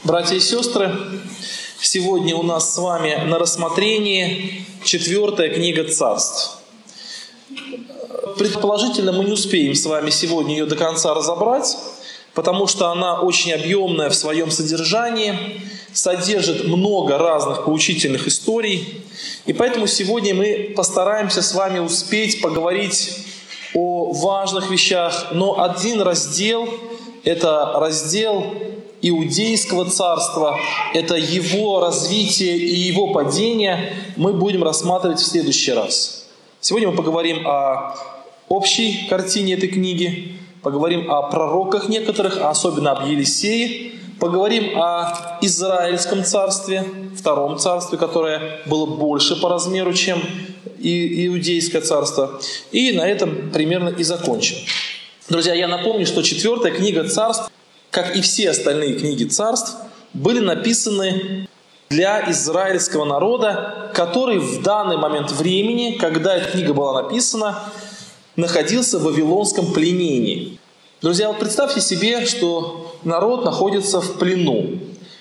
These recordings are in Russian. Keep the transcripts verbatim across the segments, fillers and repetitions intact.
Братья и сестры, сегодня у нас с вами на рассмотрении четвертая книга Царств. Предположительно, мы не успеем с вами сегодня ее до конца разобрать, потому что она очень объемная в своем содержании, содержит много разных поучительных историй. И поэтому сегодня мы постараемся с вами успеть поговорить о важных вещах. Но один раздел – это раздел Иудейского царства, это его развитие и его падение мы будем рассматривать в следующий раз. Сегодня мы поговорим о общей картине этой книги, поговорим о пророках некоторых, особенно об Елисее, поговорим о Израильском царстве, втором царстве, которое было больше по размеру, чем и Иудейское царство. И на этом примерно и закончим. Друзья, я напомню, что четвертая книга Царств, как и все остальные книги Царств, были написаны для израильского народа, который в данный момент времени, когда эта книга была написана, находился в вавилонском пленении. Друзья, вот представьте себе, что народ находится в плену.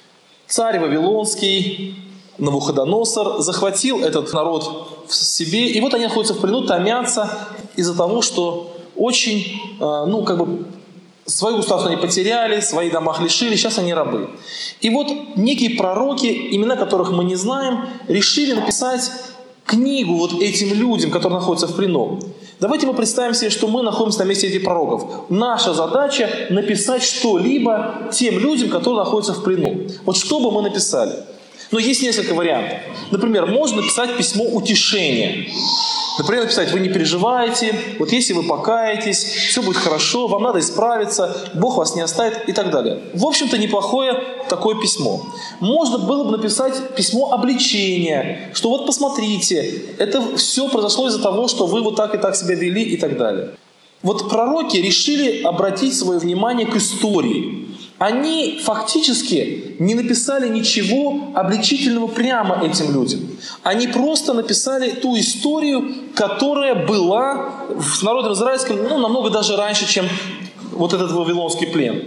Царь вавилонский, Навуходоносор, захватил этот народ в себе, и вот они находятся в плену, томятся из-за того, что очень, ну, как бы, свое государство они потеряли, свои дома лишили, сейчас они рабы. И вот некие пророки, имена которых мы не знаем, решили написать книгу вот этим людям, которые находятся в плену. Давайте мы представим себе, что мы находимся на месте этих пророков. Наша задача – написать что-либо тем людям, которые находятся в плену. Вот что бы мы написали? Но есть несколько вариантов. Например, можно написать письмо утешения. Например, написать: вы не переживайте, вот если вы покаетесь, все будет хорошо, вам надо исправиться, Бог вас не оставит и так далее. В общем-то, неплохое такое письмо. Можно было бы написать письмо обличения, что вот посмотрите, это все произошло из-за того, что вы вот так и так себя вели и так далее. Вот пророки решили обратить свое внимание к истории. Они фактически не написали ничего обличительного прямо этим людям. Они просто написали ту историю, которая была с народом израильским, ну, намного даже раньше, чем вот этот вавилонский плен.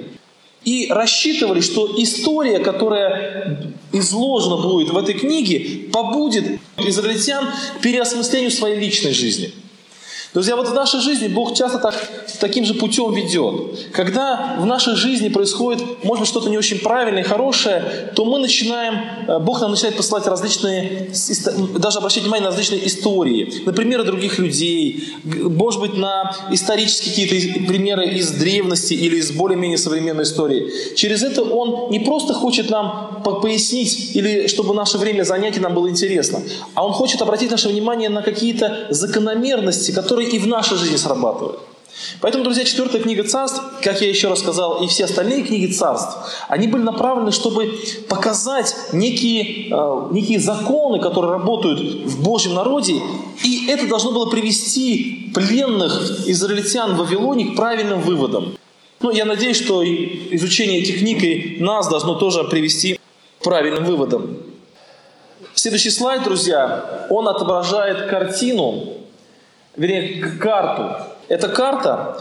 И рассчитывали, что история, которая изложена будет в этой книге, побудит израильтян к переосмыслению своей личной жизни. Друзья, вот в нашей жизни Бог часто так, таким же путем ведет. Когда в нашей жизни происходит, может быть, что-то не очень правильное и хорошее, то мы начинаем, Бог нам начинает посылать различные, даже обращать внимание на различные истории, на примеры других людей, может быть, на исторические какие-то примеры из древности или из более-менее современной истории. Через это Он не просто хочет нам пояснить, или чтобы наше время занятий нам было интересно, а Он хочет обратить наше внимание на какие-то закономерности, которые и в нашей жизни срабатывают. Поэтому, друзья, четвертая книга Царств, как я еще раз сказал, и все остальные книги Царств, они были направлены, чтобы показать некие, э, некие законы, которые работают в Божьем народе, и это должно было привести пленных израильтян в Вавилоне к правильным выводам. Ну, я надеюсь, что изучение этих книг и нас должно тоже привести к правильным выводам. Следующий слайд, друзья, он отображает картину, вернее, карту. Эта карта,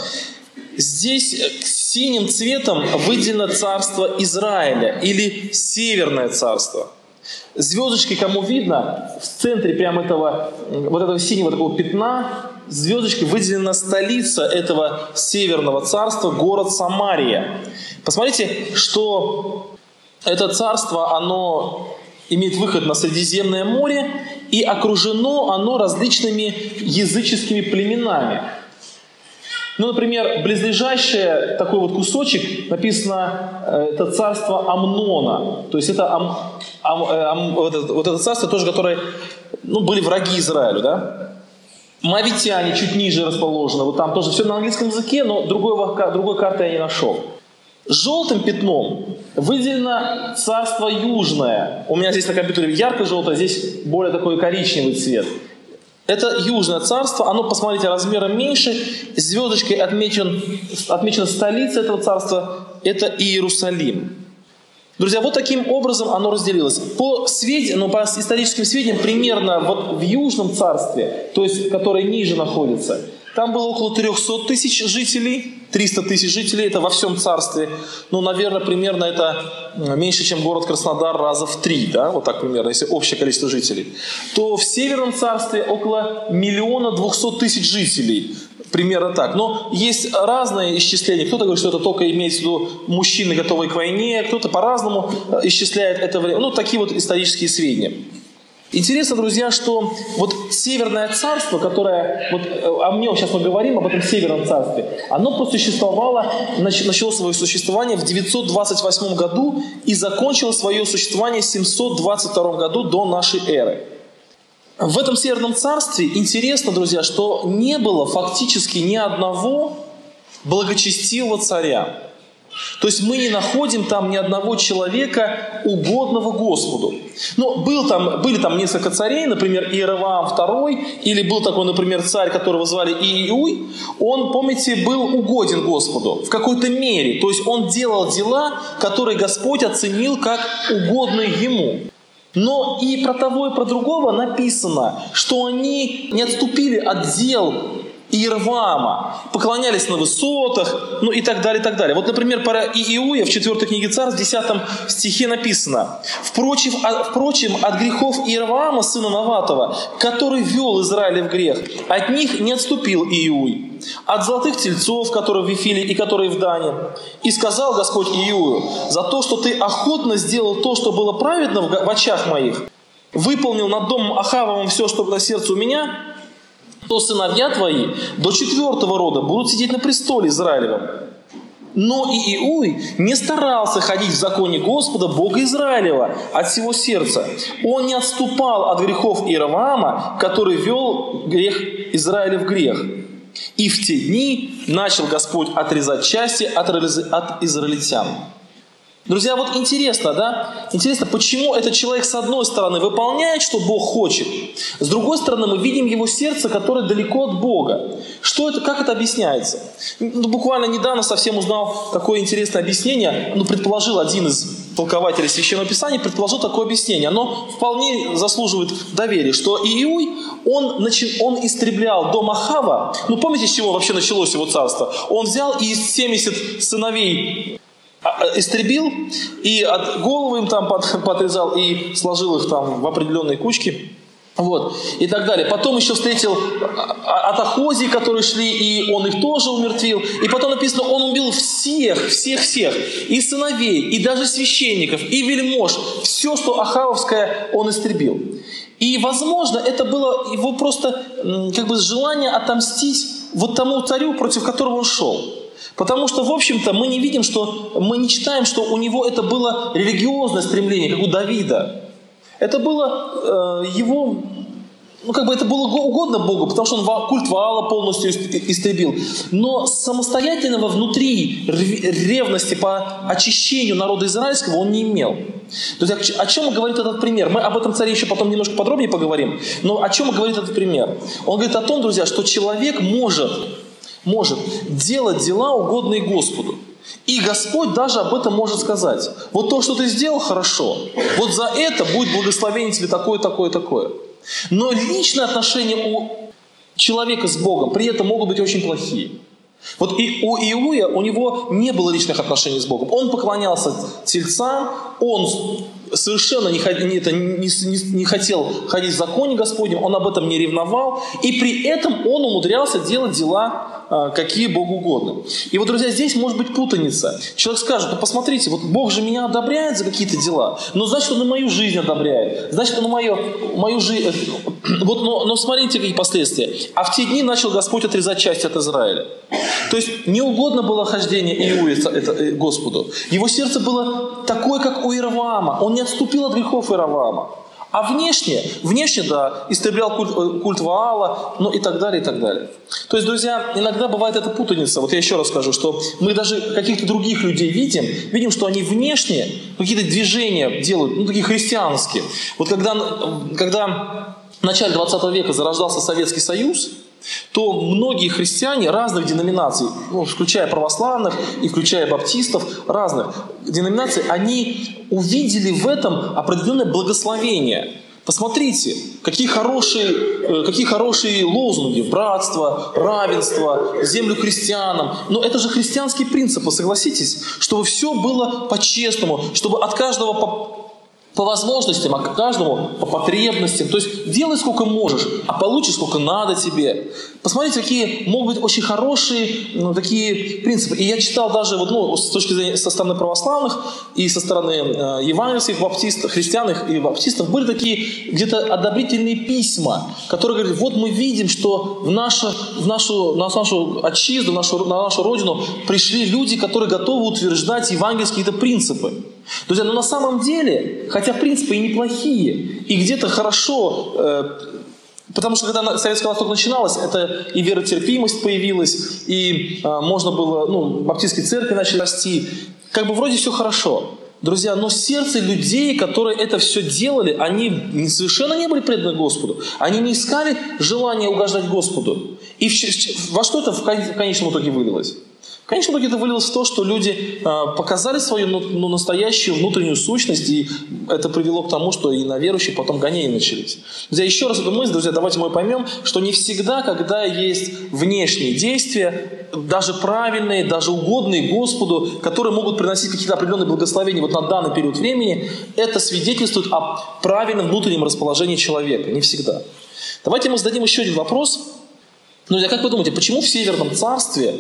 здесь синим цветом выделено царство Израиля или Северное царство. Звездочкой, кому видно, в центре прямо этого, вот этого синего такого пятна, звездочкой выделена столица этого Северного царства, город Самария. Посмотрите, что это царство, оно имеет выход на Средиземное море, и окружено оно различными языческими племенами. Ну, например, близлежащее такой вот кусочек, написано, это царство Амнона. То есть это ам, ам, ам, вот, это, вот это царство тоже, которое, ну, были враги Израилю, да? Моавитяне чуть ниже расположены. Вот там тоже все на английском языке, но другой, другой карты я не нашел. Желтым пятном выделено царство Южное. У меня здесь на компьютере ярко-желтое, здесь более такой коричневый цвет. Это Южное царство, оно, посмотрите, размером меньше. Звездочкой отмечен, отмечена столица этого царства, это Иерусалим. Друзья, вот таким образом оно разделилось. По, свед... ну, по историческим сведениям, примерно вот в Южном царстве, то есть которое ниже находится, там было около триста тысяч жителей. триста тысяч жителей, это во всем царстве. Ну, наверное, примерно это меньше, чем город Краснодар раза в три, да, вот так примерно, если общее количество жителей. То в Северном царстве около миллиона двухсот тысяч жителей. Примерно так. Но есть разные исчисления. Кто-то говорит, что это только имеется в виду мужчины, готовые к войне, кто-то по-разному исчисляет это время. Ну, такие вот исторические сведения. Интересно, друзья, что вот Северное царство, которое, вот о нем сейчас мы говорим, об этом Северном царстве, оно просто существовало, начало свое существование в девятьсот двадцать восьмом году и закончило свое существование в семьсот двадцать втором году до нашей эры. В этом Северном царстве интересно, друзья, что не было фактически ни одного благочестивого царя. То есть мы не находим там ни одного человека, угодного Господу. Но был там, были там несколько царей, например, Иеровоам второй, или был такой, например, царь, которого звали Иуй. Он, помните, был угоден Господу в какой-то мере. То есть он делал дела, которые Господь оценил как угодные ему. Но и про того, и про другого написано, что они не отступили от дел Иеровоама, поклонялись на высотах, ну и так далее, и так далее. Вот, например, про Иуя в четвертой книге Царств, в десятом стихе написано: «Впрочем, а, впрочем, от грехов Иеровоама, сына Наватова, который вел Израиля в грех, от них не отступил Иуй, от золотых тельцов, которые в Вифиле и которые в Дане. И сказал Господь Иую: за то, что ты охотно сделал то, что было праведно в очах моих, выполнил над домом Ахавовым все, что было сердце у меня, то сыновья твои до четвертого рода будут сидеть на престоле Израилевом». Но и Иуй не старался ходить в законе Господа, Бога Израилева, от всего сердца. Он не отступал от грехов Иеровоама, который вел грех Израиля в грех. И в те дни начал Господь отрезать части от израильтян. Друзья, вот интересно, да? Интересно, почему этот человек, с одной стороны, выполняет, что Бог хочет, с другой стороны, мы видим его сердце, которое далеко от Бога. Что это, как это объясняется? Ну, буквально недавно совсем узнал такое интересное объяснение, ну, предположил один из толкователей Священного Писания, предположил такое объяснение. Оно вполне заслуживает доверия, что Иуй, он, начи, он истреблял дом Ахава. Ну, помните, с чего вообще началось его царство? Он взял и из семидесяти сыновей истребил, и от головы им там подрезал, и сложил их там в определенные кучки, вот, и так далее. Потом еще встретил от Ахозии, которые шли, и он их тоже умертвил. И потом написано, он убил всех, всех-всех, и сыновей, и даже священников, и вельмож. Все, что ахавовское, он истребил. И, возможно, это было его просто как бы желание отомстить вот тому царю, против которого он шел. Потому что, в общем-то, мы не видим, что мы не читаем, что у него это было религиозное стремление, как у Давида. Это было э, его, ну как бы это было угодно Богу, потому что он культ Ваала полностью истребил. Но самостоятельного внутри ревности по очищению народа израильского он не имел. То есть о чем говорит этот пример? Мы об этом царе еще потом немножко подробнее поговорим. Но о чем говорит этот пример? Он говорит о том, друзья, что человек может... может делать дела, угодные Господу. И Господь даже об этом может сказать. Вот то, что ты сделал, хорошо. Вот за это будет благословение тебе такое, такое, такое. Но личные отношения у человека с Богом при этом могут быть очень плохие. Вот и у Иуя, у него не было личных отношений с Богом. Он поклонялся тельцам, он совершенно не, не, не, не хотел ходить в законе Господнем, он об этом не ревновал, и при этом он умудрялся делать дела, какие Богу угодно. И вот, друзья, здесь может быть путаница. Человек скажет, ну посмотрите, вот Бог же меня одобряет за какие-то дела, но значит, Он и мою жизнь одобряет, значит, Он и мою, мою жизнь... Вот, но, но смотрите, какие последствия. А в те дни начал Господь отрезать часть от Израиля. То есть не угодно было хождение Иуя Господу. Его сердце было такое, как у Иеровоама. Он не отступил от грехов Иеровоама. А внешне, внешне, да, истреблял культ, культ Ваала, ну и так далее, и так далее. То есть, друзья, иногда бывает эта путаница. Вот я еще раз скажу, что мы даже каких-то других людей видим, видим, что они внешне какие-то движения делают, ну такие христианские. Вот когда, когда в начале двадцатого века зарождался Советский Союз, то многие христиане разных деноминаций, ну, включая православных и включая баптистов, разных деноминаций, они увидели в этом определенное благословение. Посмотрите, какие хорошие, какие хорошие лозунги: братство, равенство, землю крестьянам. Но это же христианские принципы, согласитесь, чтобы все было по-честному, чтобы от каждого по, по возможностям, от каждому по потребностям. То есть делай сколько можешь, а получишь сколько надо тебе. Посмотрите, какие могут быть очень хорошие, ну, такие принципы. И я читал даже вот, ну, с точки зрения со стороны православных и со стороны э, евангельских баптистов, христиан и баптистов, были такие где-то одобрительные письма, которые говорят: вот мы видим, что в нашу, в нашу, на нашу отчизну, в нашу, на нашу родину пришли люди, которые готовы утверждать евангельские какие-то принципы. Друзья, но на самом деле, хотя принципы и неплохие, и где-то хорошо, э, потому что когда Советский Восток начиналось, это и веротерпимость появилась, и э, можно было, ну, баптистские церкви начали расти. Как бы вроде все хорошо. Друзья, но сердце людей, которые это все делали, они совершенно не были преданы Господу. Они не искали желания угождать Господу. И в, во что это в конечном итоге вылилось? В конечном итоге это вылилось в то, что люди э, показали свою ну, ну, настоящую внутреннюю сущность, и это привело к тому, что и на верующих потом гонения начались. Друзья, еще раз эту мысль, друзья, давайте мы поймем, что не всегда, когда есть внешние действия, даже правильные, даже угодные Господу, которые могут приносить какие-то определенные благословения вот на данный период времени, это свидетельствует о правильном внутреннем расположении человека. Не всегда. Давайте мы зададим еще один вопрос. Друзья, как вы думаете, почему в Северном Царстве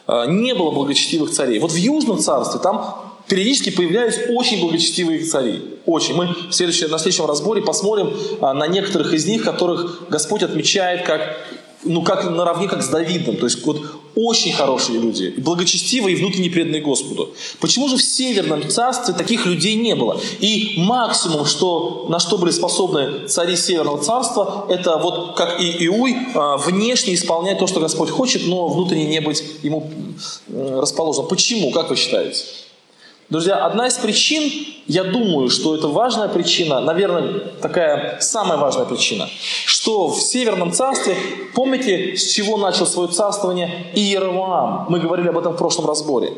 не было благочестивых царей? Вот в Южном Царстве там периодически появлялись очень благочестивые цари. Очень. Мы в следующем, на следующем разборе посмотрим на некоторых из них, которых Господь отмечает как, ну, как наравне как с Давидом. То есть вот очень хорошие люди, благочестивые и внутренне преданные Господу. Почему же в Северном Царстве таких людей не было? И максимум, что, на что были способны цари Северного Царства, это вот как и Иуй, внешне исполнять то, что Господь хочет, но внутренне не быть ему расположен. Почему? Как вы считаете? Друзья, одна из причин, я думаю, что это важная причина, наверное, такая самая важная причина, что в Северном Царстве, помните, с чего начал свое царствование Иеровоам? Мы говорили об этом в прошлом разборе.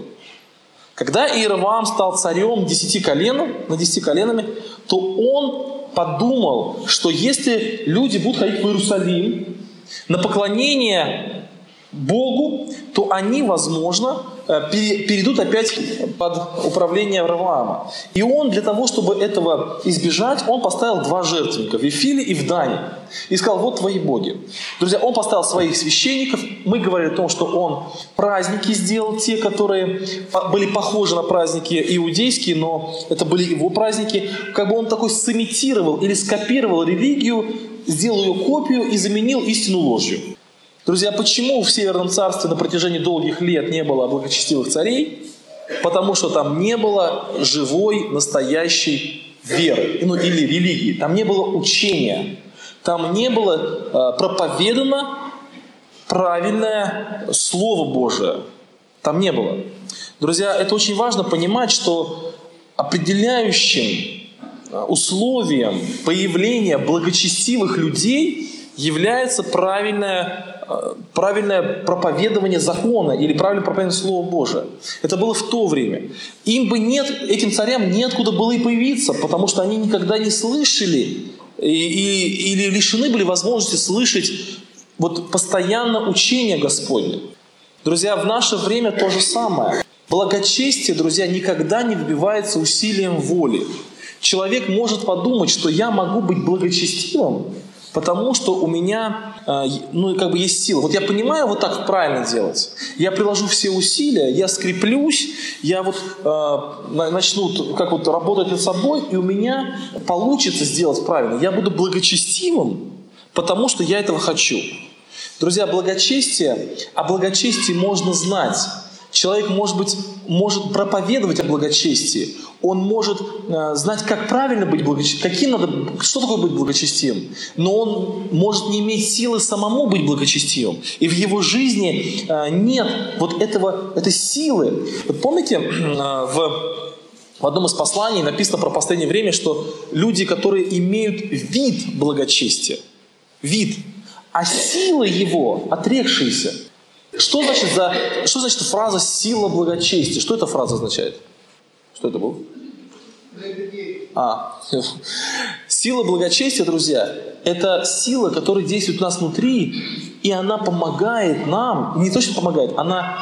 Когда Иеровоам стал царем десяти колен, на десяти коленами, то он подумал, что если люди будут ходить в Иерусалим на поклонение Богу, то они, возможно, перейдут опять под управление Ровоама. И он для того, чтобы этого избежать, он поставил два жертвенника, в Вифиле и в Дане. И сказал: вот твои боги. Друзья, он поставил своих священников. Мы говорили о том, что он праздники сделал, те, которые были похожи на праздники иудейские, но это были его праздники. Как бы он такой сымитировал или скопировал религию, сделал ее копию и заменил истину ложью. Друзья, почему в Северном Царстве на протяжении долгих лет не было благочестивых царей? Потому что там не было живой, настоящей веры, ну или религии. Там не было учения. Там не было э, проповедано правильное Слово Божие. Там не было. Друзья, это очень важно понимать, что определяющим условием появления благочестивых людей является правильное правильное проповедование закона или правильное проповедование Слова Божия. Это было в то время. Им бы нет, этим царям неоткуда было и появиться, потому что они никогда не слышали и, и, или лишены были возможности слышать вот постоянно учение Господне. Друзья, в наше время то же самое. Благочестие, друзья, никогда не выбивается усилием воли. Человек может подумать, что я могу быть благочестивым, потому что у меня, ну, как бы есть сила. Вот я понимаю, вот так правильно делать. Я приложу все усилия, я скреплюсь, я вот э, начну как вот работать над собой, и у меня получится сделать правильно. Я буду благочестивым, потому что я этого хочу. Друзья, благочестие, о благочестии можно знать. Человек, может быть, может проповедовать о благочестии. Он может э, знать, как правильно быть благочестивым, каким надо, что такое быть благочестивым. Но он может не иметь силы самому быть благочестивым. И в его жизни э, нет вот этого, этой силы. Вот помните, э, в, в одном из посланий написано про последнее время, что люди, которые имеют вид благочестия, вид, а силы его отрекшиеся. Что значит, за, что значит фраза «сила благочестия»? Что эта фраза означает? Что это было? А, Сила благочестия, друзья, это сила, которая действует у нас внутри, и она помогает нам, не точно помогает, она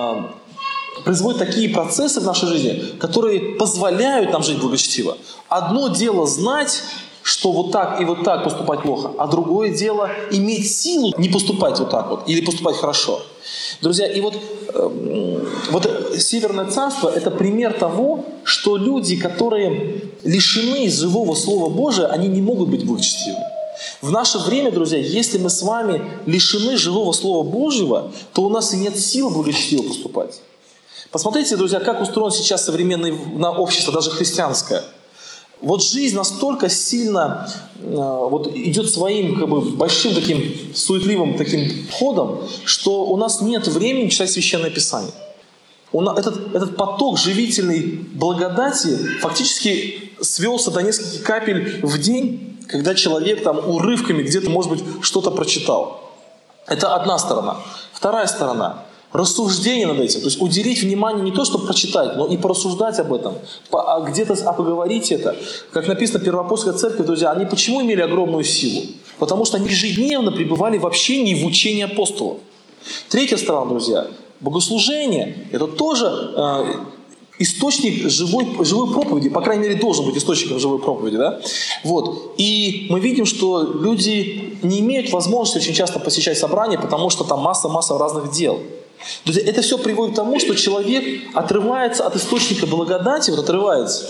э, производит такие процессы в нашей жизни, которые позволяют нам жить благочестиво. Одно дело знать, что вот так и вот так поступать плохо, а другое дело иметь силу не поступать вот так вот или поступать хорошо. Друзья, и вот, э, вот Северное Царство – это пример того, что люди, которые лишены живого Слова Божия, они не могут быть благочестивыми. В наше время, друзья, если мы с вами лишены живого Слова Божьего, то у нас и нет сил благочестиво поступать. Посмотрите, друзья, как устроено сейчас современное общество, даже христианское. Вот жизнь настолько сильно э, вот идет своим как бы, большим таким суетливым таким ходом, что у нас нет времени читать Священное Писание. У нас, этот, этот поток живительной благодати фактически свелся до нескольких капель в день, когда человек там урывками где-то, может быть, что-то прочитал. Это одна сторона. Вторая сторона. Рассуждение над этим, то есть уделить внимание не то, чтобы прочитать, но и порассуждать об этом, по, а где-то а поговорить это. Как написано в Первоапостольской церкви, друзья, они почему имели огромную силу? Потому что они ежедневно пребывали в общении и в учении апостолов. Третья сторона, друзья, богослужение – это тоже э, источник живой, живой проповеди, по крайней мере, должен быть источником живой проповеди. Да? Вот. И мы видим, что люди не имеют возможности очень часто посещать собрания, потому что там масса-масса разных дел. Друзья, это все приводит к тому, что человек отрывается от источника благодати, вот отрывается,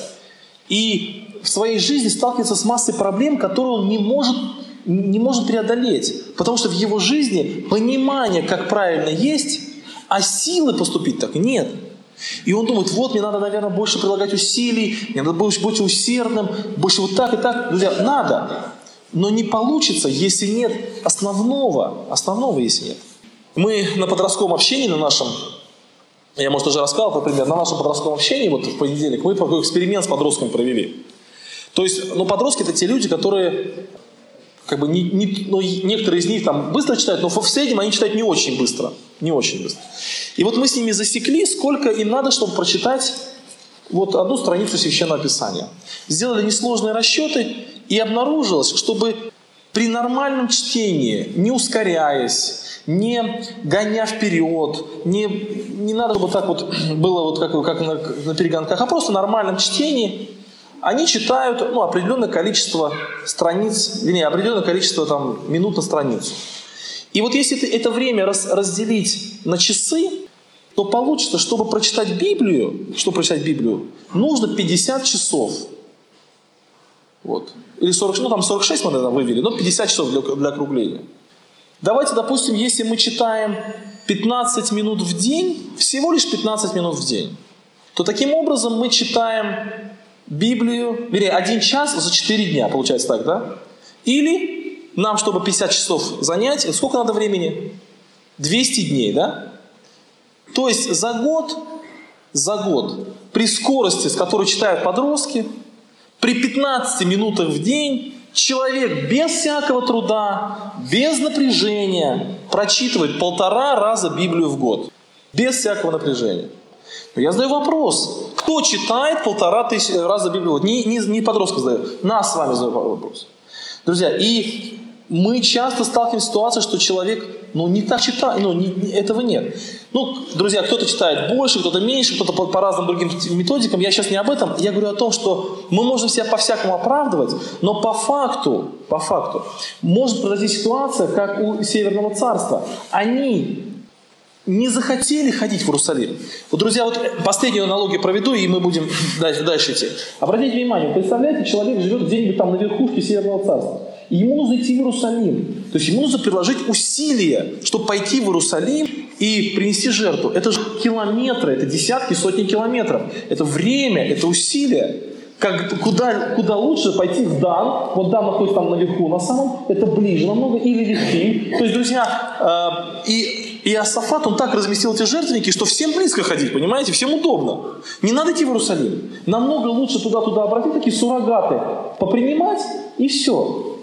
и в своей жизни сталкивается с массой проблем, которые он не может, не может преодолеть. Потому что в его жизни понимание, как правильно есть, а силы поступить так нет. И он думает, вот мне надо, наверное, больше прилагать усилий, мне надо больше быть усердным, больше вот так и так. Друзья, надо. Но не получится, если нет основного. Основного, если нет. Мы на подростковом общении, на нашем, я, может, уже рассказал, например, на нашем подростковом общении, вот в понедельник, мы такой эксперимент с подростками провели. То есть, ну, подростки – это те люди, которые, как бы, не, не, ну, некоторые из них там быстро читают, но в среднем они читают не очень быстро. Не очень быстро. И вот мы с ними засекли, сколько им надо, чтобы прочитать вот одну страницу Священного Писания. Сделали несложные расчеты, и обнаружилось, чтобы при нормальном чтении, не ускоряясь, не гоня вперед, не, не надо, чтобы так вот было вот как, как на, на перегонках, а просто в нормальном чтении они читают ну, определенное количество страниц, вернее, определенное количество там, минут на страницу. И вот если это время раз, разделить на часы, то получится, чтобы прочитать Библию, чтобы прочитать Библию, нужно пятьдесят часов. Вот. Или сорок, ну там сорок шесть мы, наверное, вывели, но пятьдесят часов для, для округления. Давайте, допустим, если мы читаем пятнадцать минут в день, всего лишь пятнадцать минут в день, то таким образом мы читаем Библию, вернее, один час за четыре дня, получается так, да? Или нам, чтобы пятьдесят часов занять, сколько надо времени? двести дней, да? То есть за год, за год, при скорости, с которой читают подростки, при пятнадцати минутах в день, человек без всякого труда, без напряжения прочитывает полтора раза Библию в год. Без всякого напряжения. Но я задаю вопрос. Кто читает полтора тысячи раза Библию в год? Не, не, не подростка задаю. Нас с вами задаю вопрос. Друзья, и мы часто сталкиваемся с ситуацией, что человек ну, не так читает. Ну, не, не, этого нет. Ну, друзья, кто-то читает больше, кто-то меньше, кто-то по, по разным другим методикам. Я сейчас не об этом. Я говорю о том, что мы можем себя по-всякому оправдывать, но по факту, по факту, может произойти ситуация, как у Северного Царства. Они не захотели ходить в Иерусалим. Вот, друзья, вот последнюю аналогию проведу, и мы будем дальше, дальше идти. Обратите внимание, представляете, человек живет где-нибудь там на верхушке Северного Царства. И ему нужно идти в Иерусалим. То есть ему нужно приложить усилия, чтобы пойти в Иерусалим и принести жертву. Это же километры, это десятки, сотни километров. Это время, это усилия. Как, куда, куда лучше пойти в Дан, вот Дан находится там наверху на самом, это ближе намного, или Вифим. То есть, друзья, э, и, и Иосафат, он так разместил эти жертвенники, что всем близко ходить, понимаете, всем удобно. Не надо идти в Иерусалим. Намного лучше туда-туда обратить, такие суррогаты попринимать, и все.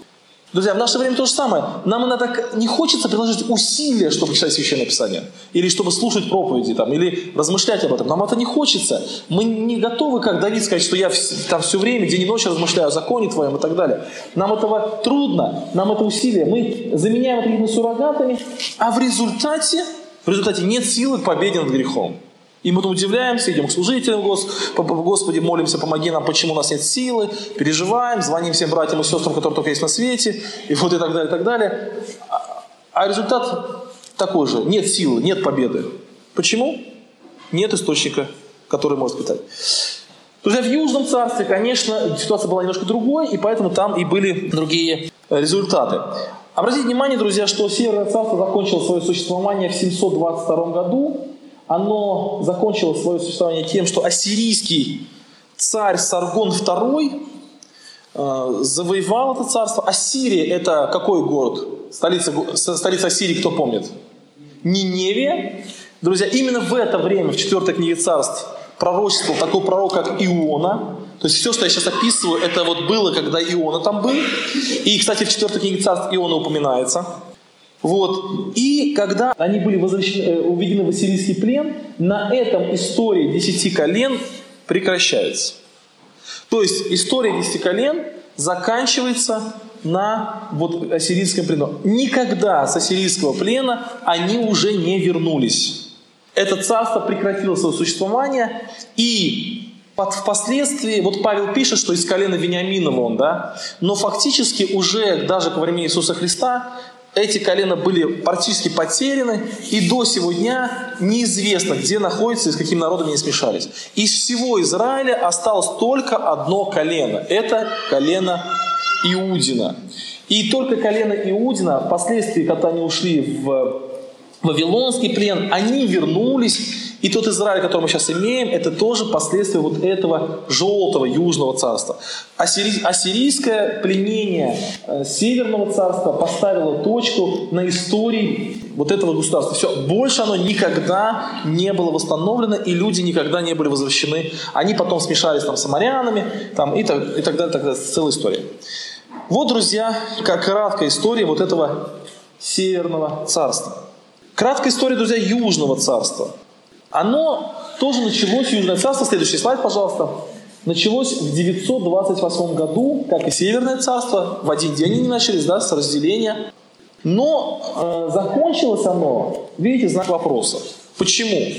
Друзья, в наше время то же самое. Нам иногда не хочется приложить усилия, чтобы читать Священное Писание. Или чтобы слушать проповеди, там, или размышлять об этом. Нам это не хочется. Мы не готовы, как Давид, сказать, что я там все время, день и ночь размышляю о законе Твоем и так далее. Нам этого трудно, нам это усилие. Мы заменяем это какими-то суррогатами, а в результате, в результате нет силы к победе над грехом. И мы удивляемся, идем к служителям, Господи, молимся, помоги нам, почему у нас нет силы, переживаем, звоним всем братьям и сестрам, которые только есть на свете, и вот и так далее, и так далее. А результат такой же, нет силы, нет победы. Почему? Нет источника, который может питать. Друзья, в Южном царстве, конечно, ситуация была немножко другой, и поэтому там и были другие результаты. Обратите внимание, друзья, что Северное царство закончило свое существование в семьсот двадцать втором году. Оно закончило свое существование тем, что ассирийский царь Саргон второй э, завоевал это царство. Ассирия – это какой город? Столица, столица Ассирии, кто помнит? Ниневия. Друзья, именно в это время, в четвертой книге царств, пророчествовал такой пророк, как Иона. То есть все, что я сейчас описываю, это вот было, когда Иона там был. И, кстати, в четвертой книге царств Иона упоминается. Вот. И когда они были возвращены, уведены в ассирийский плен, на этом история десяти колен прекращается. То есть история десяти колен заканчивается на вот ассирийском плену. Никогда с ассирийского плена они уже не вернулись. Это царство прекратило свое существование, и впоследствии, вот Павел пишет, что из колена Вениаминова он, да, но фактически уже даже ко времени Иисуса Христа эти колена были практически потеряны, и до сего дня неизвестно, где находятся и с какими народами они смешались. Из всего Израиля осталось только одно колено. Это колено Иудина. И только колено Иудина, впоследствии, когда они ушли в Вавилонский плен, они вернулись. И тот Израиль, который мы сейчас имеем, это тоже последствия вот этого желтого южного царства. Ассири... Ассирийское пленение э, северного царства поставило точку на истории вот этого государства. Все, больше оно никогда не было восстановлено, и люди никогда не были возвращены. Они потом смешались там с самарянами, там, и, так, и так далее, так далее. Целая история. Вот, друзья, как краткая история вот этого северного царства. Краткая история, друзья, южного царства. Оно тоже началось, Южное царство, следующий слайд, пожалуйста, началось в девятьсот двадцать восьмом году, как и Северное царство, в один день они начались, да, с разделения. Но э, закончилось оно, видите, знак вопроса. Почему?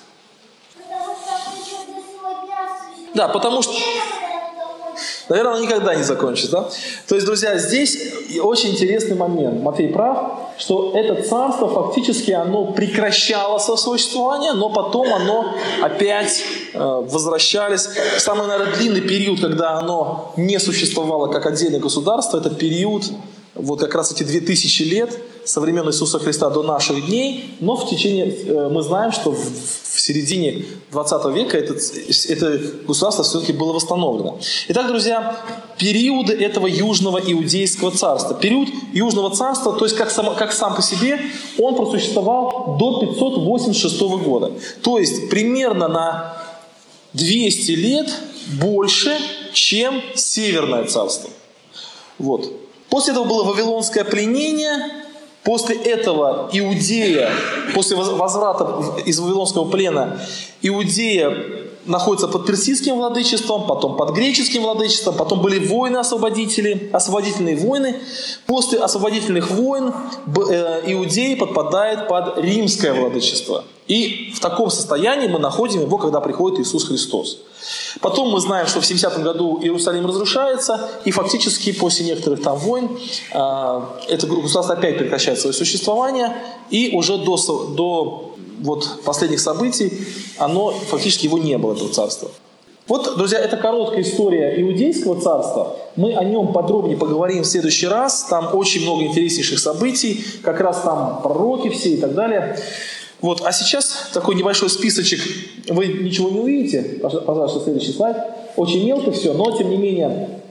Да, потому что... Наверное, оно никогда не закончится, да? То есть, друзья, здесь очень интересный момент. Матфей прав, что это царство фактически оно прекращало свое существование, но потом оно опять э, возвращались. Самый, наверное, длинный период, когда оно не существовало как отдельное государство, это период, вот как раз эти две тысячи лет со времен Иисуса Христа до наших дней, но в течение, э, мы знаем, что в, в середине двадцатого века это, это государство все-таки было восстановлено. Итак, друзья, периоды этого Южного Иудейского царства. Период Южного царства, то есть как сам, как сам по себе, он просуществовал до пятьсот восемьдесят шестого года. То есть примерно на двести лет больше, чем Северное царство. Вот. После этого было Вавилонское пленение. После этого Иудея, после возврата из Вавилонского плена, Иудея находится под персидским владычеством, потом под греческим владычеством, потом были войны-освободители, освободительные войны. После освободительных войн Иудея подпадает под римское владычество. И в таком состоянии мы находим его, когда приходит Иисус Христос. Потом мы знаем, что в семидесятом году Иерусалим разрушается, и фактически после некоторых там войн э, это государство опять прекращает свое существование, и уже до, до вот, последних событий оно, фактически его не было, этого царства. Вот, друзья, это короткая история Иудейского царства. Мы о нем подробнее поговорим в следующий раз. Там очень много интереснейших событий, как раз там пророки все и так далее. Вот, а сейчас такой небольшой списочек. Вы ничего не увидите. Пожалуйста, следующий слайд. Очень мелко все, но тем не менее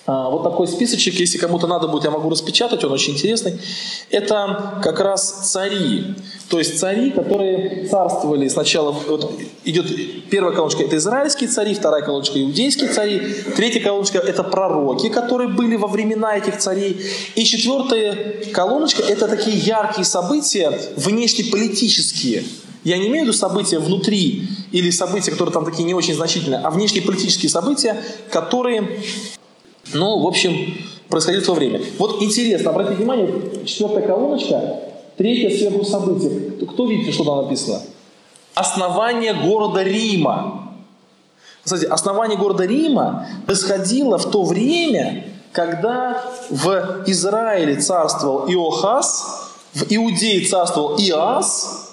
Вот такой списочек, если кому-то надо будет, я могу распечатать, он очень интересный. Это как раз цари. То есть цари, которые царствовали сначала, вот идет первая колоночка, это израильские цари, вторая колоночка иудейские цари, третья колоночка это пророки, которые были во времена этих царей, и четвертая колоночка это такие яркие события, внешнеполитические. Я не имею в виду события внутри или события, которые там такие не очень значительные, а внешнеполитические события, которые... Ну, в общем, происходило в то время. Вот интересно, обратите внимание, четвертая колоночка, третье сверху событие. Кто видит, что там написано? Основание города Рима. Кстати, основание города Рима происходило в то время, когда в Израиле царствовал Иохас, в Иудее царствовал Иас,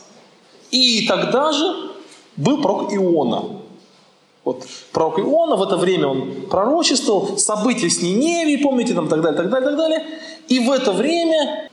и тогда же был пророк Иона. Вот пророк Иона, в это время он пророчествовал, события с Ниневией, помните, там, так далее, так далее, так далее. И в это время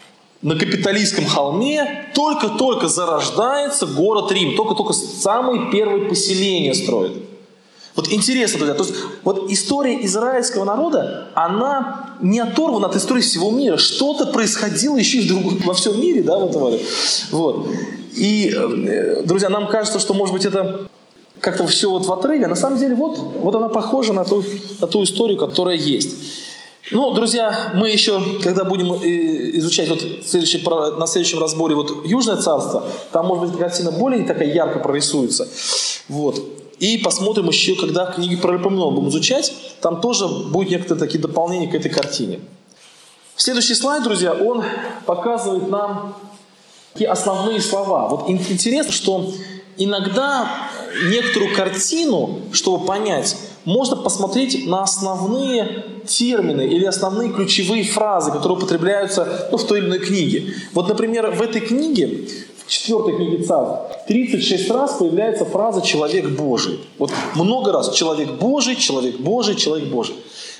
на капитолийском холме только-только зарождается город Рим, только-только самые первые поселения строят. Вот интересно, друзья, то есть вот история израильского народа, она не оторвана от истории всего мира. Что-то происходило еще и вдруг во всем мире, да, в этом. Вот. И, друзья, нам кажется, что, может быть, это... как-то все вот в отрыве, на самом деле вот, вот она похожа на ту, на ту историю, которая есть. Ну, друзья, мы еще, когда будем изучать вот следующий, на следующем разборе вот Южное царство, там, может быть, картина более такая ярко прорисуется. Вот. И посмотрим еще, когда книги про Репомнон будем изучать, там тоже будут некоторые такие дополнения к этой картине. Следующий слайд, друзья, он показывает нам такие основные слова. Вот интересно, что иногда некоторую картину, чтобы понять, можно посмотреть на основные термины или основные ключевые фразы, которые употребляются ну, в той или иной книге. Вот, например, в этой книге, в четвертой книге Царств, тридцать шесть раз появляется фраза «человек Божий». Вот много раз «человек Божий», «человек Божий», «человек Божий».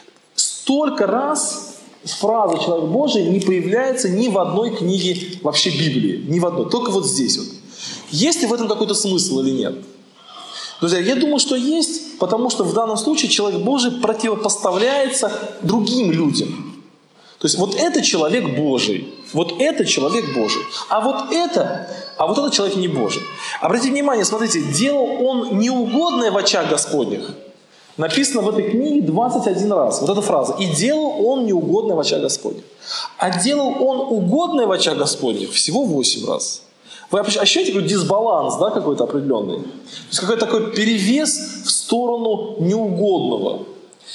Столько раз фраза «человек Божий» не появляется ни в одной книге вообще Библии. Ни в одной. Только вот здесь вот. Есть ли в этом какой-то смысл или нет? Друзья, я думаю, что есть, потому что в данном случае человек Божий противопоставляется другим людям. То есть вот это человек Божий, вот это человек Божий, а вот это, а вот это человек не Божий. Обратите внимание, смотрите, делал он неугодное в очах Господних. Написано в этой книге двадцать один раз, вот эта фраза. И делал он неугодное в очах Господних. А делал он угодное в очах Господних всего восемь раз. Вы ощущаете какой-то дисбаланс, да, какой-то определенный? То есть какой-то такой перевес в сторону неугодного.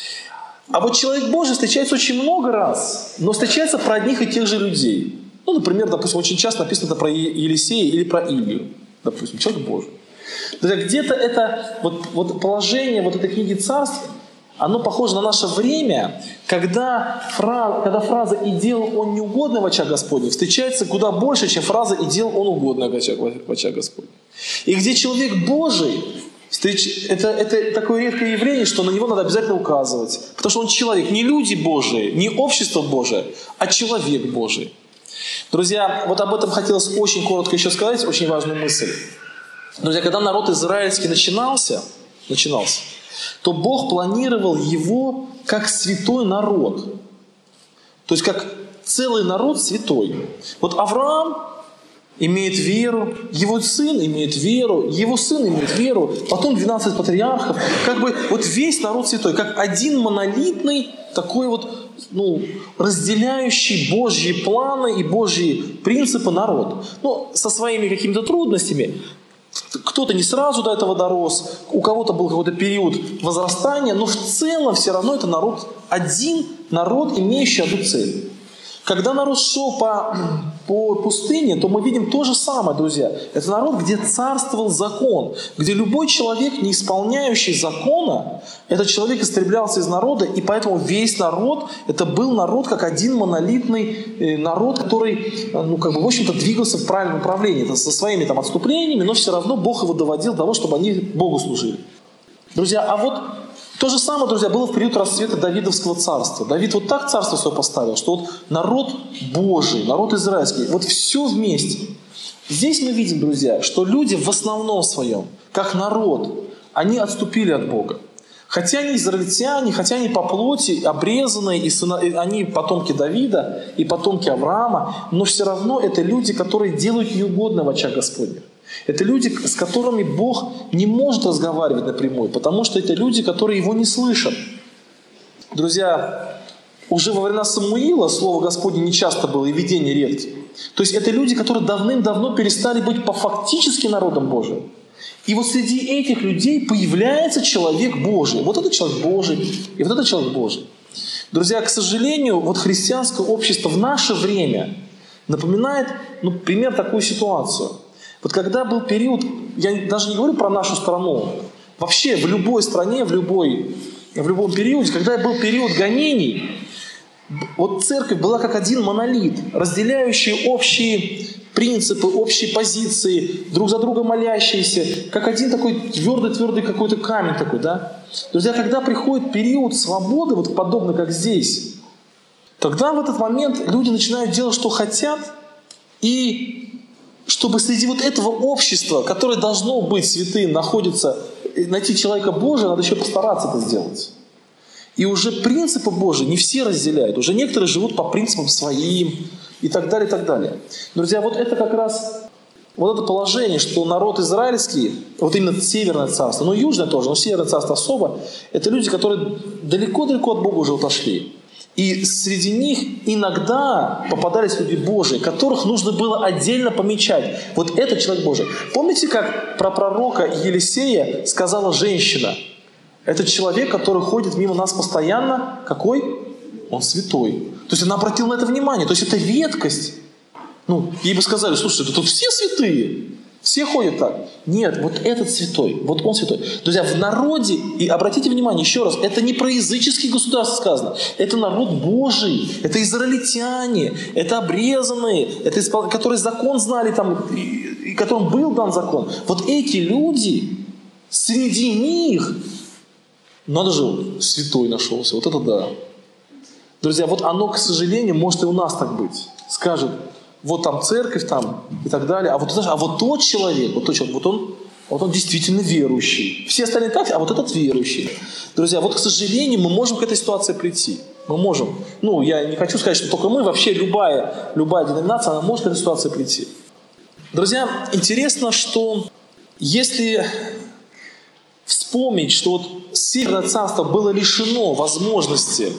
А вот человек Божий встречается очень много раз, но встречается про одних и тех же людей. Ну, например, допустим, очень часто написано это про Елисея или про Илью. Допустим, человек Божий. Друзья, где-то это вот, вот положение вот этой книги Царств, оно похоже на наше время, когда, фра, когда фраза «и делал он неугодное в очах Господних» встречается куда больше, чем фраза «и делал он угодное в очах, в очах Господних». И где человек Божий, встреч, это, это такое редкое явление, что на него надо обязательно указывать. Потому что он человек, не люди Божии, не общество Божие, а человек Божий. Друзья, вот об этом хотелось очень коротко еще сказать, очень важную мысль. Друзья, когда народ израильский начинался, начинался, то Бог планировал его как святой народ. То есть как целый народ святой. Вот Авраам имеет веру, его сын имеет веру, его сын имеет веру, потом двенадцать патриархов. Как бы вот весь народ святой, как один монолитный, такой вот ну, разделяющий Божьи планы и Божьи принципы народ. Ну, со своими какими-то трудностями. Кто-то не сразу до этого дорос, у кого-то был какой-то период возрастания, но в целом все равно это народ, один народ, имеющий одну цель. Когда народ шел по, по пустыне, то мы видим то же самое, друзья. Это народ, где царствовал закон, где любой человек, не исполняющий закона, этот человек истреблялся из народа, и поэтому весь народ, это был народ как один монолитный народ, который, ну, как бы, в общем-то, двигался в правильном направлении. Это со своими там отступлениями, но все равно Бог его доводил до того, чтобы они Богу служили. Друзья, а вот то же самое, друзья, было в период расцвета Давидовского царства. Давид вот так царство свое поставил, что вот народ Божий, народ израильский, вот все вместе. Здесь мы видим, друзья, что люди в основном своем, как народ, они отступили от Бога. Хотя они израильтяне, хотя они по плоти обрезанные, и сына, и они потомки Давида, и потомки Авраама, но все равно это люди, которые делают неугодно в очах Господних. Это люди, с которыми Бог не может разговаривать напрямую, потому что это люди, которые Его не слышат. Друзья, уже во времена Самуила Слово Господне не часто было, и видения редкие. То есть это люди, которые давным-давно перестали быть по фактически народом Божиим. И вот среди этих людей появляется человек Божий. Вот это человек Божий, и вот это человек Божий. Друзья, к сожалению, вот христианское общество в наше время напоминает, ну, пример такую ситуацию. Вот когда был период, я даже не говорю про нашу страну, вообще в любой стране, в, любой, в любом периоде, когда был период гонений, вот церковь была как один монолит, разделяющий общие принципы, общие позиции, друг за друга молящиеся, как один такой твердый-твердый какой-то камень такой, да? Друзья, когда приходит период свободы, вот подобно как здесь, тогда в этот момент люди начинают делать, что хотят, и чтобы среди вот этого общества, которое должно быть святым, находится, найти человека Божия, надо еще постараться это сделать. И уже принципы Божии не все разделяют. Уже некоторые живут по принципам своим и так далее, и так далее. Друзья, вот это как раз вот это положение, что народ израильский, вот именно Северное царство, ну Южное тоже, но Северное царство особо, это люди, которые далеко-далеко от Бога уже отошли. И среди них иногда попадались люди Божии, которых нужно было отдельно помечать. Вот это человек Божий. Помните, как про пророка Елисея сказала женщина? Это человек, который ходит мимо нас постоянно. Какой? Он святой. То есть она обратила на это внимание. То есть это редкость. Ну, ей бы сказали, слушай, да тут все святые. Все ходят так. Нет, вот этот святой. Вот он святой. Друзья, в народе, и обратите внимание еще раз, это не про языческие государства сказано. Это народ Божий. Это израильтяне. Это обрезанные. Это которые закон знали, там, и, и которым был дан закон. Вот эти люди, среди них надо же, святой нашелся. Вот это да. Друзья, вот оно, к сожалению, может и у нас так быть. Скажет, вот там церковь там и так далее. А вот, знаешь, а вот тот человек, вот, тот человек, вот, он, вот он действительно верующий. Все остальные так, а вот этот верующий. Друзья, вот, к сожалению, мы можем к этой ситуации прийти. Мы можем. Ну, я не хочу сказать, что только мы. Вообще любая, любая деноминация, она может к этой ситуации прийти. Друзья, интересно, что если вспомнить, что вот Северное царство было лишено возможности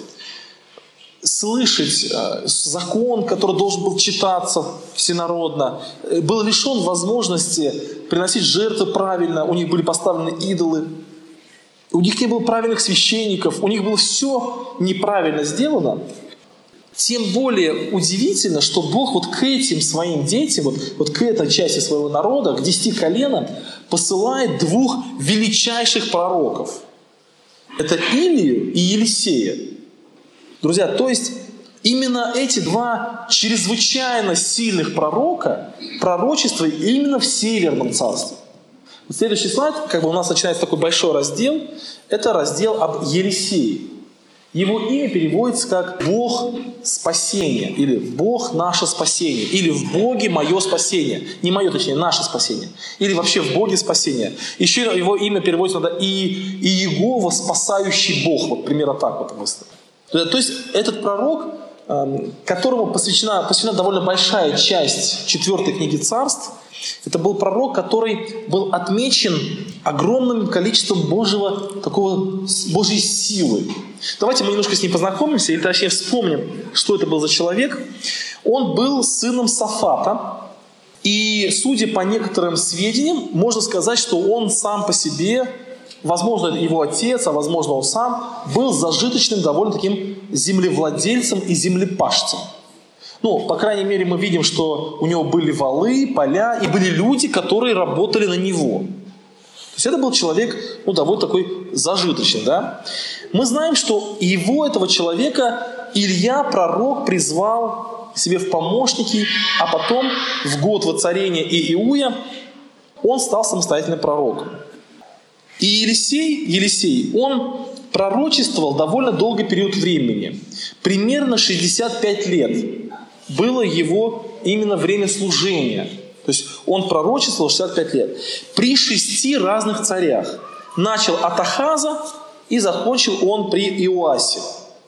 слышать э, закон, который должен был читаться всенародно, был лишен возможности приносить жертвы правильно, у них были поставлены идолы, у них не было правильных священников, у них было все неправильно сделано. Тем более удивительно, что Бог вот к этим своим детям, вот, вот к этой части своего народа, к десяти коленам, посылает двух величайших пророков. Это Илию и Елисея. Друзья, то есть именно эти два чрезвычайно сильных пророка пророчествовали именно в Северном царстве. Вот следующий слайд, как бы у нас начинается такой большой раздел, это раздел об Елисее. Его имя переводится как «Бог спасения» или «Бог наше спасение» или «В Боге мое спасение». Не мое, точнее, наше спасение. Или вообще «В Боге спасение». Еще его имя переводится надо «И, и Иегова спасающий Бог». Вот примерно так вот мысль. То есть этот пророк, которому посвящена, посвящена довольно большая часть четвертой книги Царств, это был пророк, который был отмечен огромным количеством Божьего, такого, Божьей силы. Давайте мы немножко с ним познакомимся, или точнее вспомним, что это был за человек. Он был сыном Сафата, и, судя по некоторым сведениям, можно сказать, что он сам по себе, возможно, его отец, а возможно, он сам, был зажиточным, довольно таким землевладельцем и землепашцем. Ну, по крайней мере, мы видим, что у него были валы, поля, и были люди, которые работали на него. То есть это был человек, ну, довольно такой зажиточный, да. Мы знаем, что его, этого человека, Илья, пророк, призвал себе в помощники, а потом, в год воцарения Иуя, он стал самостоятельным пророком. И Елисей, Елисей, он пророчествовал довольно долгий период времени. Примерно шестьдесят пять лет было его именно время служения. То есть он пророчествовал шестьдесят пять лет. При шести разных царях. Начал от Ахаза, и закончил он при Иоасе.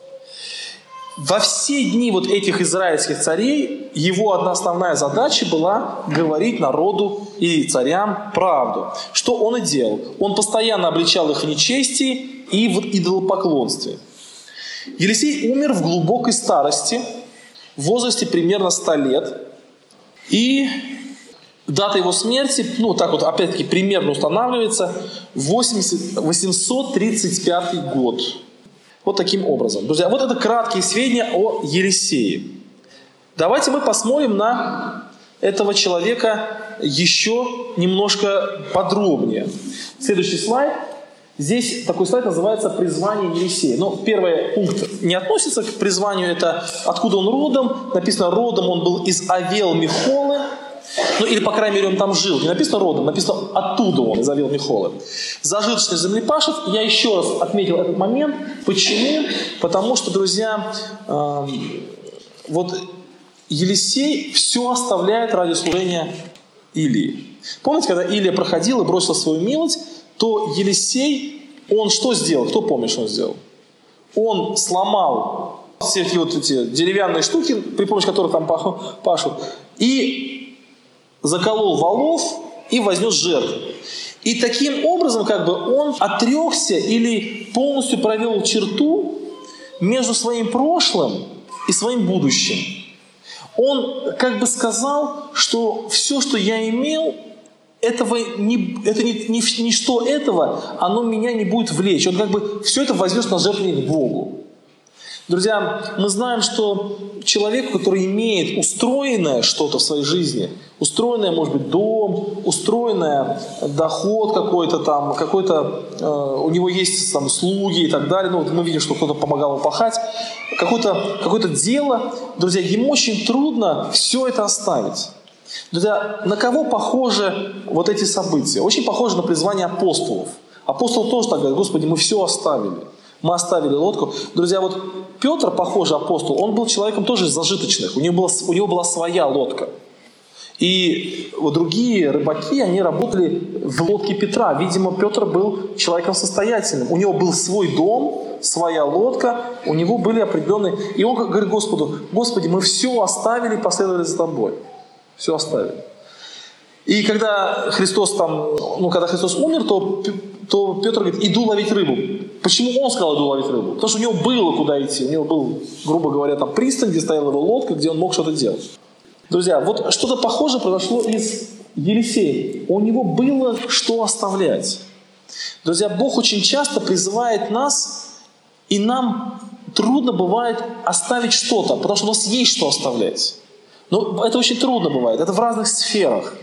Во все дни вот этих израильских царей его одна основная задача была говорить народу и царям правду. Что он и делал. Он постоянно обличал их в нечестии и в идолопоклонстве. Елисей умер в глубокой старости, в возрасте примерно ста лет. И дата его смерти, ну так вот опять-таки примерно устанавливается, восемьсот тридцать пятый год. Вот таким образом. Друзья, вот это краткие сведения о Елисее. Давайте мы посмотрим на этого человека еще немножко подробнее. Следующий слайд. Здесь такой слайд называется «Призвание Елисея». Но первый пункт не относится к призванию, это откуда он родом. Написано, родом он был из Авел-Мехолы. Ну, или, по крайней мере, он там жил. Не написано родом, написано оттуда он, из Авел-Мехолы. Зажиточный землепашец. Я еще раз отметил этот момент. Почему? Потому что, друзья, э, вот Елисей все оставляет ради служения Илии. Помните, когда Илия проходил и бросил свою милость, то Елисей, он что сделал? Кто помнит, что он сделал? Он сломал все эти вот эти деревянные штуки, при помощи которых там пашут, и заколол волов и вознес жертву. И таким образом как бы он отрекся или полностью провел черту между своим прошлым и своим будущим. Он как бы сказал, что все, что я имел, этого не, это не, не, ничто этого, оно меня не будет влечь. Он как бы все это вознес на жертвенник Богу. Друзья, мы знаем, что человек, который имеет устроенное что-то в своей жизни, устроенное, может быть, дом, устроенное доход какой-то там, какой-то, э, у него есть там слуги и так далее, ну вот мы видим, что кто-то помогал ему пахать, какое-то, какое-то дело, друзья, ему очень трудно все это оставить. Друзья, на кого похожи вот эти события? Очень похожи на призвание апостолов. Апостол тоже так говорит: Господи, мы все оставили. Мы оставили лодку. Друзья, вот Петр, похожий апостол, он был человеком тоже из зажиточных. У него была, у него была своя лодка. И вот другие рыбаки, они работали в лодке Петра. Видимо, Петр был человеком состоятельным. У него был свой дом, своя лодка, у него были определенные... И он говорит Господу: Господи, мы все оставили и последовали за Тобой. Все оставили. И когда Христос там, ну, когда Христос умер, то, то Петр говорит: иду ловить рыбу. Почему он сказал: иду ловить рыбу? Потому что у него было куда идти. У него был, грубо говоря, там пристань, где стояла его лодка, где он мог что-то делать. Друзья, вот что-то похожее произошло и с Елисеем. У него было что оставлять. Друзья, Бог очень часто призывает нас, и нам трудно бывает оставить что-то, потому что у нас есть что оставлять. Но это очень трудно бывает, это в разных сферах.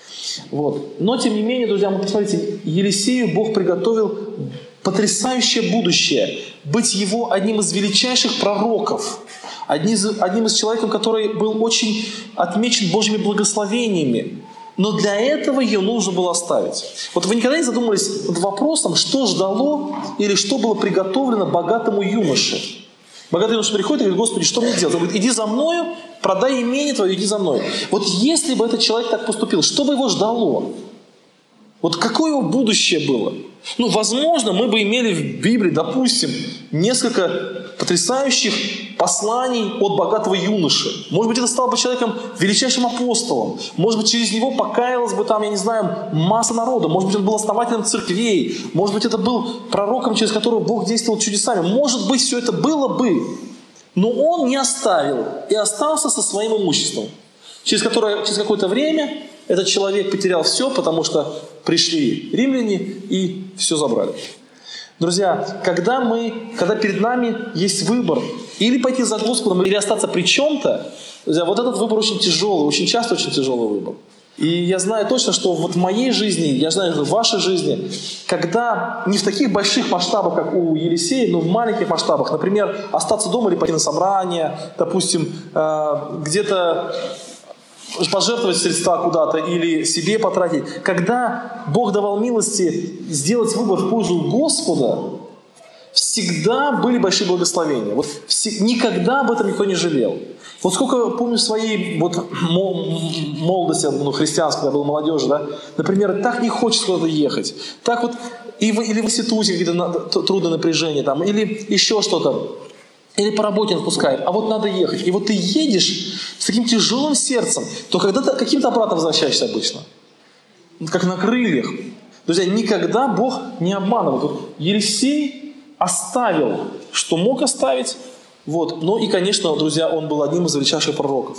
Вот. Но, тем не менее, друзья, мы посмотрите, Елисею Бог приготовил потрясающее будущее. Быть его одним из величайших пророков. Одним из, одним из человеком, который был очень отмечен Божьими благословениями. Но для этого ее нужно было оставить. Вот вы никогда не задумывались над вопросом, что ждало или что было приготовлено богатому юноше? Богатый юноша приходит и говорит: Господи, что мне делать? Он говорит: иди за мною, продай имение твое, иди за мной. Вот если бы этот человек так поступил, что бы его ждало? Вот какое его будущее было? Ну, возможно, мы бы имели в Библии, допустим, несколько потрясающих посланий от богатого юноши. Может быть, это стал бы человеком, величайшим апостолом. Может быть, через него покаялась бы там, я не знаю, масса народа. Может быть, он был основателем церквей. Может быть, это был пророком, через которого Бог действовал чудесами. Может быть, все это было бы. Но он не оставил и остался со своим имуществом, через которое через какое-то время этот человек потерял все, потому что пришли римляне и все забрали. Друзья, когда мы, когда перед нами есть выбор, или пойти за Господом, или остаться при чем-то, друзья, вот этот выбор очень тяжелый, очень часто очень тяжелый выбор. И я знаю точно, что вот в моей жизни, я знаю, что в вашей жизни, когда не в таких больших масштабах, как у Елисея, но в маленьких масштабах, например, остаться дома или пойти на собрание, допустим, где-то пожертвовать средства куда-то или себе потратить. Когда Бог давал милости сделать выбор в пользу Господа, всегда были большие благословения. Вот все, никогда об этом никто не жалел. Вот сколько помню своей вот, молодости, ну, христианской, когда был молодежи, да, например, так не хочется куда-то ехать. Так вот и в, или в институте какие-то трудные напряжения, там, или еще что-то, или по работе отпускает, а вот надо ехать. И вот ты едешь с таким тяжелым сердцем, то когда ты каким-то обратно возвращаешься обычно, как на крыльях. Друзья, никогда Бог не обманывает. Вот Елисей оставил, что мог оставить, вот. Ну и, конечно, друзья, он был одним из величайших пророков.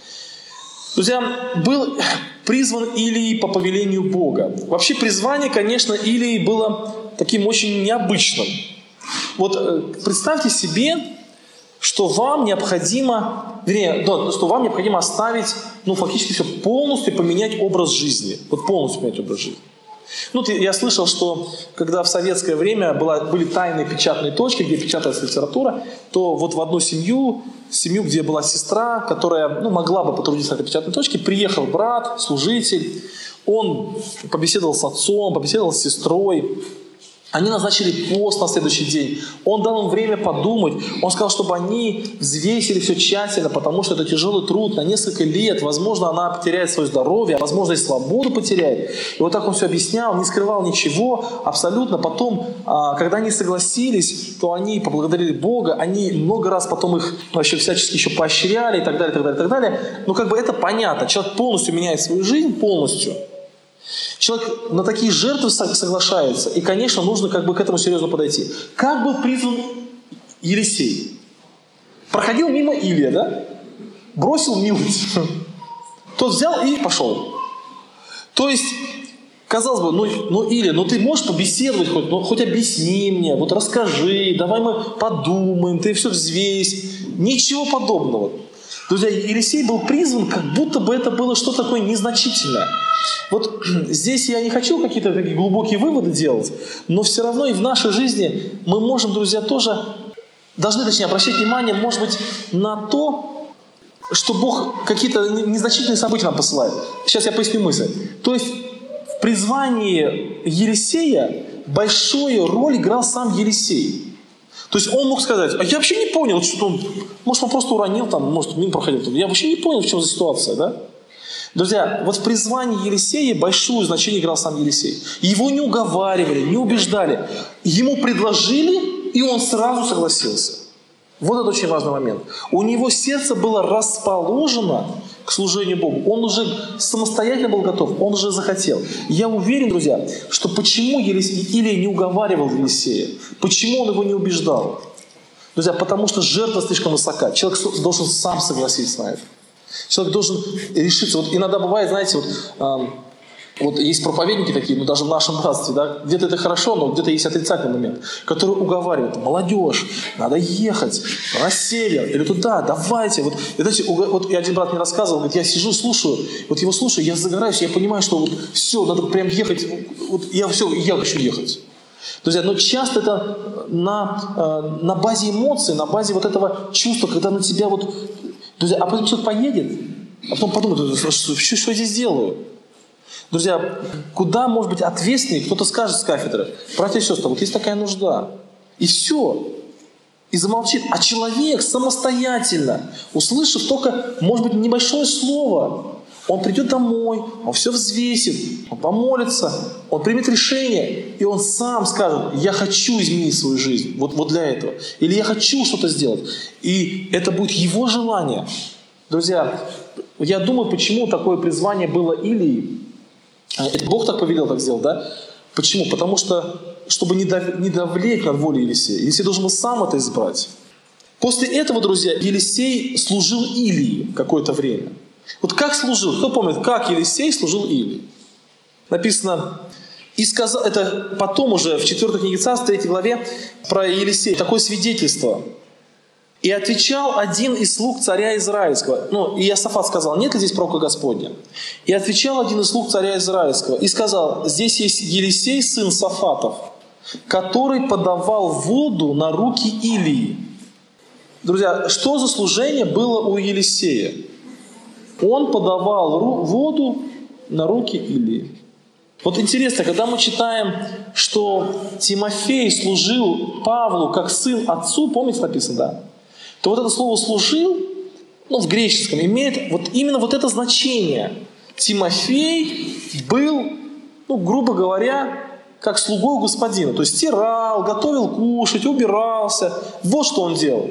Друзья, был призван Илий по повелению Бога. Вообще призвание, конечно, Илии было таким очень необычным. Вот представьте себе, что вам необходимо, вернее, да, что вам необходимо оставить, ну, фактически все, полностью поменять образ жизни. Вот полностью поменять образ жизни. Ну, я слышал, что когда в советское время была, были тайные печатные точки, где печаталась литература, то вот в одну семью, семью, где была сестра, которая, ну, могла бы потрудиться на этой печатной точке, приехал брат, служитель, он побеседовал с отцом, побеседовал с сестрой. Они назначили пост на следующий день. Он дал им время подумать. Он сказал, чтобы они взвесили все тщательно, потому что это тяжелый труд на несколько лет. Возможно, она потеряет свое здоровье, а возможно, и свободу потеряет. И вот так он все объяснял, не скрывал ничего абсолютно. Потом, когда они согласились, то они поблагодарили Бога. Они много раз потом их вообще всячески еще поощряли и так далее, и так далее, и так далее. Ну, как бы это понятно. Человек полностью меняет свою жизнь, полностью. Человек на такие жертвы соглашается, и, конечно, нужно как бы к этому серьезно подойти. Как был призван Елисей? Проходил мимо Илия, да? Бросил милость. Тот взял и пошел. То есть, казалось бы, ну, ну Илия, ну ты можешь побеседовать хоть, ну, хоть объясни мне, вот расскажи, давай мы подумаем, ты все взвесь. Ничего подобного. Друзья, Елисей был призван, как будто бы это было что-то такое незначительное. Вот здесь я не хочу какие-то такие глубокие выводы делать, но все равно и в нашей жизни мы можем, друзья, тоже должны, точнее, обращать внимание, может быть, на то, что Бог какие-то незначительные события нам посылает. Сейчас я поясню мысль. То есть в призвании Елисея большую роль играл сам Елисей. То есть он мог сказать, а я вообще не понял, что он, может, он просто уронил, там, может, мимо проходил. Я вообще не понял, в чем за ситуация, да? Друзья, вот в призвании Елисея большое значение играл сам Елисей. Его не уговаривали, не убеждали. Ему предложили, и он сразу согласился. Вот это очень важный момент. У него сердце было расположено к служению Богу. Он уже самостоятельно был готов, он уже захотел. Я уверен, друзья, что почему Илия не уговаривал Елисея, почему он его не убеждал? Друзья, потому что жертва слишком высока. Человек должен сам согласиться на это. Человек должен решиться. Вот иногда бывает, знаете, вот, э, вот есть проповедники такие, ну даже в нашем братстве, да, где-то это хорошо, но где-то есть отрицательный момент, которые уговаривают: молодежь, надо ехать на север или туда, давайте. Вот, и, знаете, вот и один брат мне рассказывал, говорит, я сижу, слушаю, вот его слушаю, я загораюсь, я понимаю, что вот все, надо прям ехать, вот я все, я хочу ехать. Друзья, но часто это на, на базе эмоций, на базе вот этого чувства, когда на тебя вот... Друзья, а потом человек поедет, а потом подумает, что, что, что я здесь делаю? Друзья, куда может быть ответственнее, кто-то скажет с кафедры: братья и сестры, вот есть такая нужда. И все. И замолчит. А человек самостоятельно, услышав только, может быть, небольшое слово, он придет домой, он все взвесит, он помолится, он примет решение, и он сам скажет: я хочу изменить свою жизнь вот, вот для этого. Или я хочу что-то сделать. И это будет его желание. Друзья, я думаю, почему такое призвание было Илии. Это Бог так повелел так сделать, да? Почему? Потому что, чтобы не давлеть над волей Елисея. Елисей должен был сам это избрать. После этого, друзья, Елисей служил Илии какое-то время. Вот как служил? Кто помнит, как Елисей служил Илии? Написано, и сказал, это потом уже в четвертой книге Царств, в третьей главе, про Елисея, такое свидетельство. И отвечал один из слуг царя Израильского. Ну, и Иосафат сказал: нет ли здесь пророка Господня? И отвечал один из слуг царя Израильского и сказал: здесь есть Елисей, сын Сафатов, который подавал воду на руки Илии. Друзья, что за служение было у Елисея? Он подавал ру- воду на руки Илии. Вот интересно, когда мы читаем, что Тимофей служил Павлу как сын отцу, помните, написано, да? То вот это слово «служил», ну, в греческом, имеет вот именно вот это значение. Тимофей был, ну, грубо говоря, как слугой господина. То есть стирал, готовил кушать, убирался. Вот что он делал.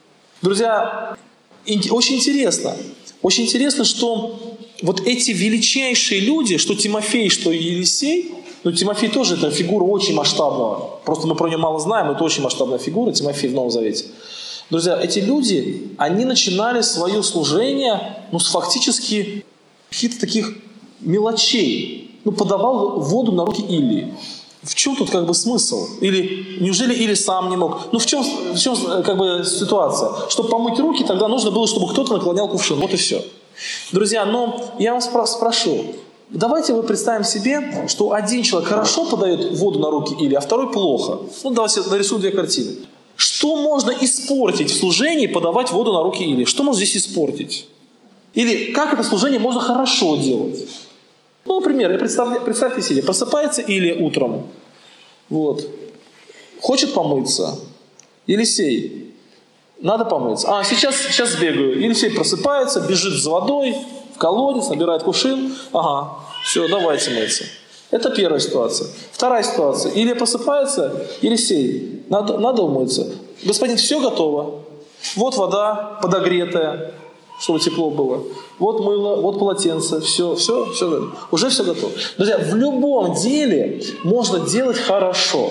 Друзья, очень интересно. Очень интересно, что вот эти величайшие люди, что Тимофей, что Елисей, ну, Тимофей тоже это фигура очень масштабная. Просто мы про нее мало знаем, но это очень масштабная фигура, Тимофей в Новом Завете. Друзья, эти люди, они начинали свое служение, ну, с фактически каких-то таких мелочей. Ну, подавал воду на руки Илии. В чем тут как бы смысл? Или неужели Или сам не мог? Ну, в чем, в чем как бы ситуация? Чтобы помыть руки, тогда нужно было, чтобы кто-то наклонял кувшин. Вот и все. Друзья, но я вас спрошу, давайте вы представим себе, что один человек хорошо подает воду на руки Или, а второй плохо. Ну, давайте нарисуем две картины. Что можно испортить в служении, подавать воду на руки Или? Что можно здесь испортить? Или как это служение можно хорошо делать? Ну, например, представьте себе, просыпается Или утром, вот, хочет помыться. Елисей, надо помыться. А, сейчас, сейчас сбегаю. Елисей просыпается, бежит за водой, в колодец, набирает кувшин. Ага, все, давайте мыться. Это первая ситуация. Вторая ситуация. Или просыпается, Елисей, надо, надо умыться. Господин, все готово. Вот вода подогретая, чтобы тепло было. Вот мыло, вот полотенце. Все, все, все. Уже все готово. Друзья, в любом деле можно делать хорошо.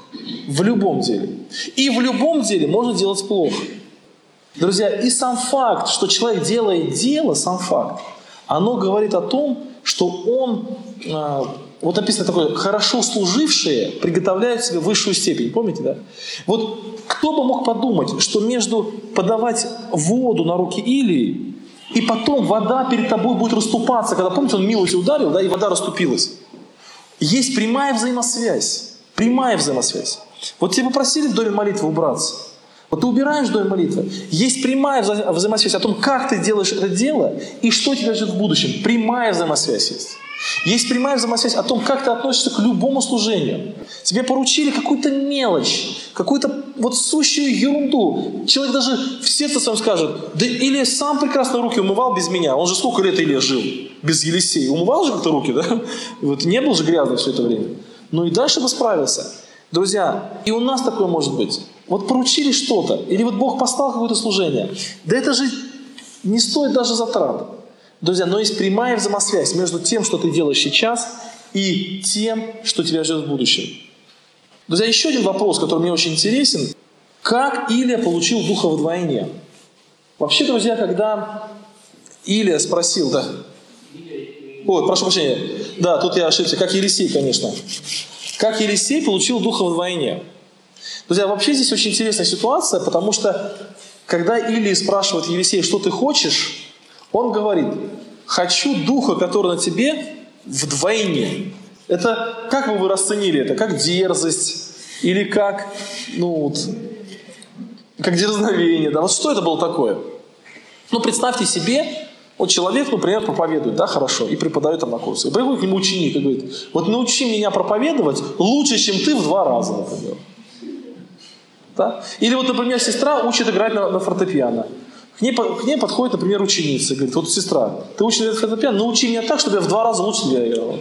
В любом деле. И в любом деле можно делать плохо. Друзья, и сам факт, что человек делает дело, сам факт, оно говорит о том, что он... Вот написано такое, хорошо служившие приготовляют себе высшую степень. Помните, да? Вот кто бы мог подумать, что между подавать воду на руки Илии и потом вода перед тобой будет расступаться. Когда, помните, он милостью ударил, да, и вода расступилась. Есть прямая взаимосвязь. Прямая взаимосвязь. Вот тебя попросили в доме молитвы убраться. Вот ты убираешь в доме молитвы. Есть прямая вза- взаимосвязь о том, как ты делаешь это дело и что тебя ждет в будущем. Прямая взаимосвязь есть. Есть прямая взаимосвязь о том, как ты относишься к любому служению. Тебе поручили какую-то мелочь, какую-то вот сущую ерунду. Человек даже в сердце своем скажет, да Илия сам прекрасно руки умывал без меня. Он же сколько лет Илия жил без Елисея. Умывал же как-то руки, да? Вот не был же грязный все это время. Ну и дальше бы справился. Друзья, и у нас такое может быть. Вот поручили что-то, или вот Бог послал какое-то служение. Да это же не стоит даже затрат. Друзья, но есть прямая взаимосвязь между тем, что ты делаешь сейчас, и тем, что тебя ждет в будущем. Друзья, еще один вопрос, который мне очень интересен. Как Илия получил духа вдвойне? Вообще, друзья, когда Илия спросил, да, ой, прошу прощения, да, тут я ошибся, как Елисей, конечно. Как Елисей получил духа вдвойне? Друзья, вообще здесь очень интересная ситуация, потому что, когда Илия спрашивает Елисея, что ты хочешь, он говорит, хочу духа, который на тебе вдвойне. Это, как бы вы расценили это? Как дерзость? Или как, ну вот, как дерзновение? Да? Вот что это было такое? Ну, представьте себе, вот человек, например, проповедует, да, хорошо, и преподает там на курсе. И приходит к нему ученик и говорит, вот научи меня проповедовать лучше, чем ты в два раза, например. Да? Или вот, например, сестра учит играть на, на фортепиано. К ней, к ней подходит, например, ученица и говорит, вот, сестра, ты учишь играть на фортепиано, научи меня так, чтобы я в два раза лучше тебя играл.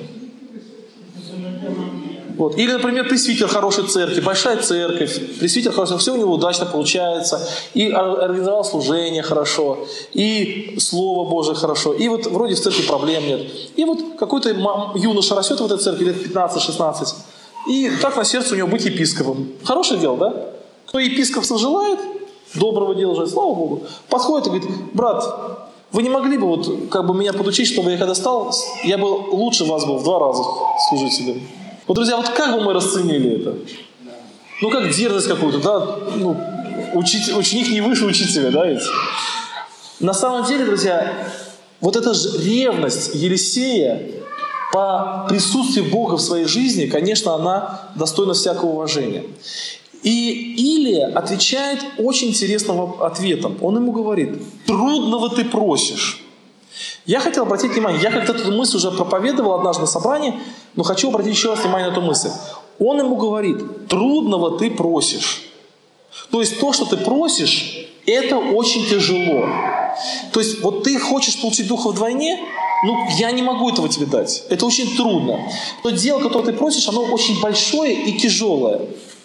Вот. Или, например, пресвитер хорошей церкви, большая церковь, пресвитер хороший, все у него удачно получается, и организовал служение хорошо, и Слово Божие хорошо, и вот вроде в церкви проблем нет. И вот какой-то юноша растет в этой церкви, лет пятнадцать-шестнадцать, и так на сердце у него быть епископом. Хорошее дело, да? Кто епископство желает, доброго дела желает, слава Богу, подходит и говорит, брат, вы не могли бы вот как бы меня подучить, чтобы я когда стал, я бы лучше вас был в два раза служителем. Вот, друзья, вот как бы мы расценили это? Ну, как дерзость какую-то, да? Ну, учить, ученик не выше учителя, да, ведь? На самом деле, друзья, вот эта же ревность Елисея по присутствию Бога в своей жизни, конечно, она достойна всякого уважения. И Илия отвечает очень интересным ответом. Он ему говорит, трудного ты просишь. Я хотел обратить внимание, я как-то эту мысль уже проповедовал однажды на собрании, но хочу обратить еще раз внимание на эту мысль. Он ему говорит, трудного ты просишь. То есть то, что ты просишь, это очень тяжело. То есть вот ты хочешь получить духа вдвойне, ну, я не могу этого тебе дать. Это очень трудно. То дело, которое ты просишь, оно очень большое и тяжелое.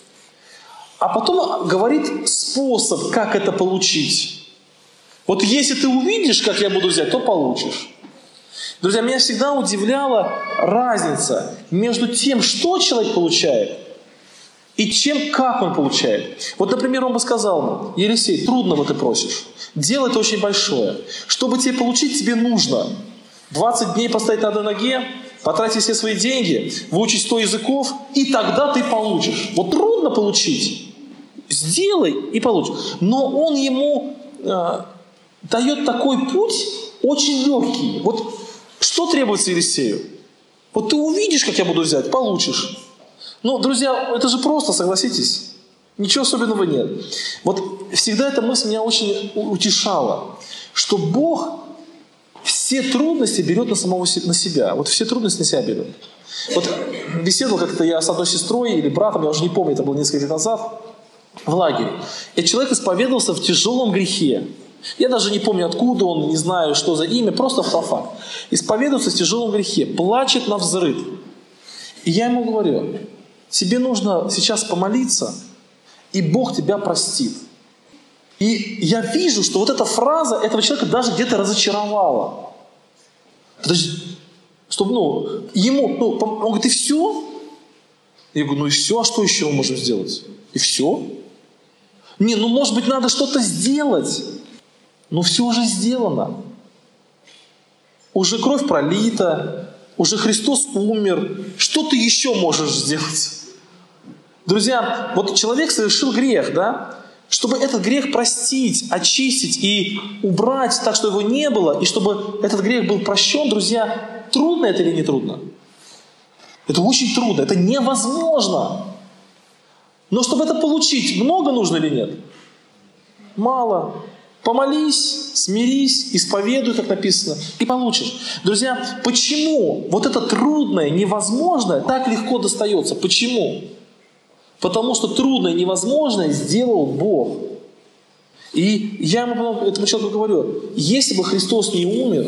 А потом говорит способ, как это получить. Вот если ты увидишь, как я буду взять, то получишь. Друзья, меня всегда удивляла разница между тем, что человек получает, и чем, как он получает. Вот, например, он бы сказал мне: Елисей, трудного ты просишь. Дело это очень большое. Чтобы тебе получить, тебе нужно двадцать дней постоять на одной ноге, потратить все свои деньги, выучить сто языков, и тогда ты получишь. Вот трудно получить. Сделай и получишь. Но он ему э, дает такой путь очень легкий. Вот что требуется Елисею? Вот ты увидишь, как я буду взять, получишь. Ну, друзья, это же просто, согласитесь. Ничего особенного нет. Вот всегда эта мысль меня очень утешала, что Бог все трудности берет на самого на себя. Вот все трудности на себя берет. Вот беседовал как-то я с одной сестрой или братом, я уже не помню, это было несколько лет назад, в лагере. И человек исповедовался в тяжелом грехе. Я даже не помню, откуда он, не знаю, что за имя, просто факт. Исповедуется в тяжелом грехе, плачет навзрыд. И я ему говорю: тебе нужно сейчас помолиться, и Бог тебя простит. И я вижу, что вот эта фраза этого человека даже где-то разочаровала. Подожди, чтобы, ну, ему, ну, он говорит: и все? Я говорю: ну и все, а что еще мы можем сделать? И все? Не, ну может быть надо что-то сделать. Но все уже сделано. Уже кровь пролита, уже Христос умер. Что ты еще можешь сделать? Друзья, вот человек совершил грех, да? Чтобы этот грех простить, очистить и убрать так, что его не было, и чтобы этот грех был прощен, друзья, трудно это или не трудно? Это очень трудно, это невозможно. Но чтобы это получить, много нужно или нет? Мало. Помолись, смирись, исповедуй, как написано, и получишь. Друзья, почему вот это трудное, невозможное так легко достается? Почему? Потому что трудное, невозможное сделал Бог. И я этому человеку говорю: если бы Христос не умер,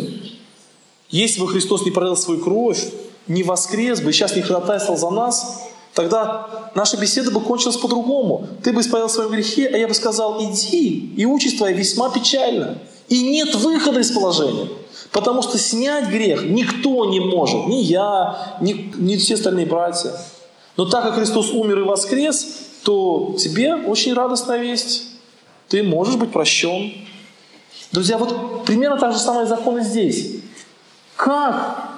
если бы Христос не пролил свою кровь, не воскрес бы и сейчас не ходатайствовал за нас, тогда наша беседа бы кончилась по-другому. Ты бы исповедал в своем грехе, а я бы сказал: иди, и участь твоя весьма печальна. И нет выхода из положения. Потому что снять грех никто не может. Ни я, ни, ни все остальные братья. Но так как Христос умер и воскрес, то тебе очень радостная весть. Ты можешь быть прощен. Друзья, вот примерно так же самое закон и здесь. Как?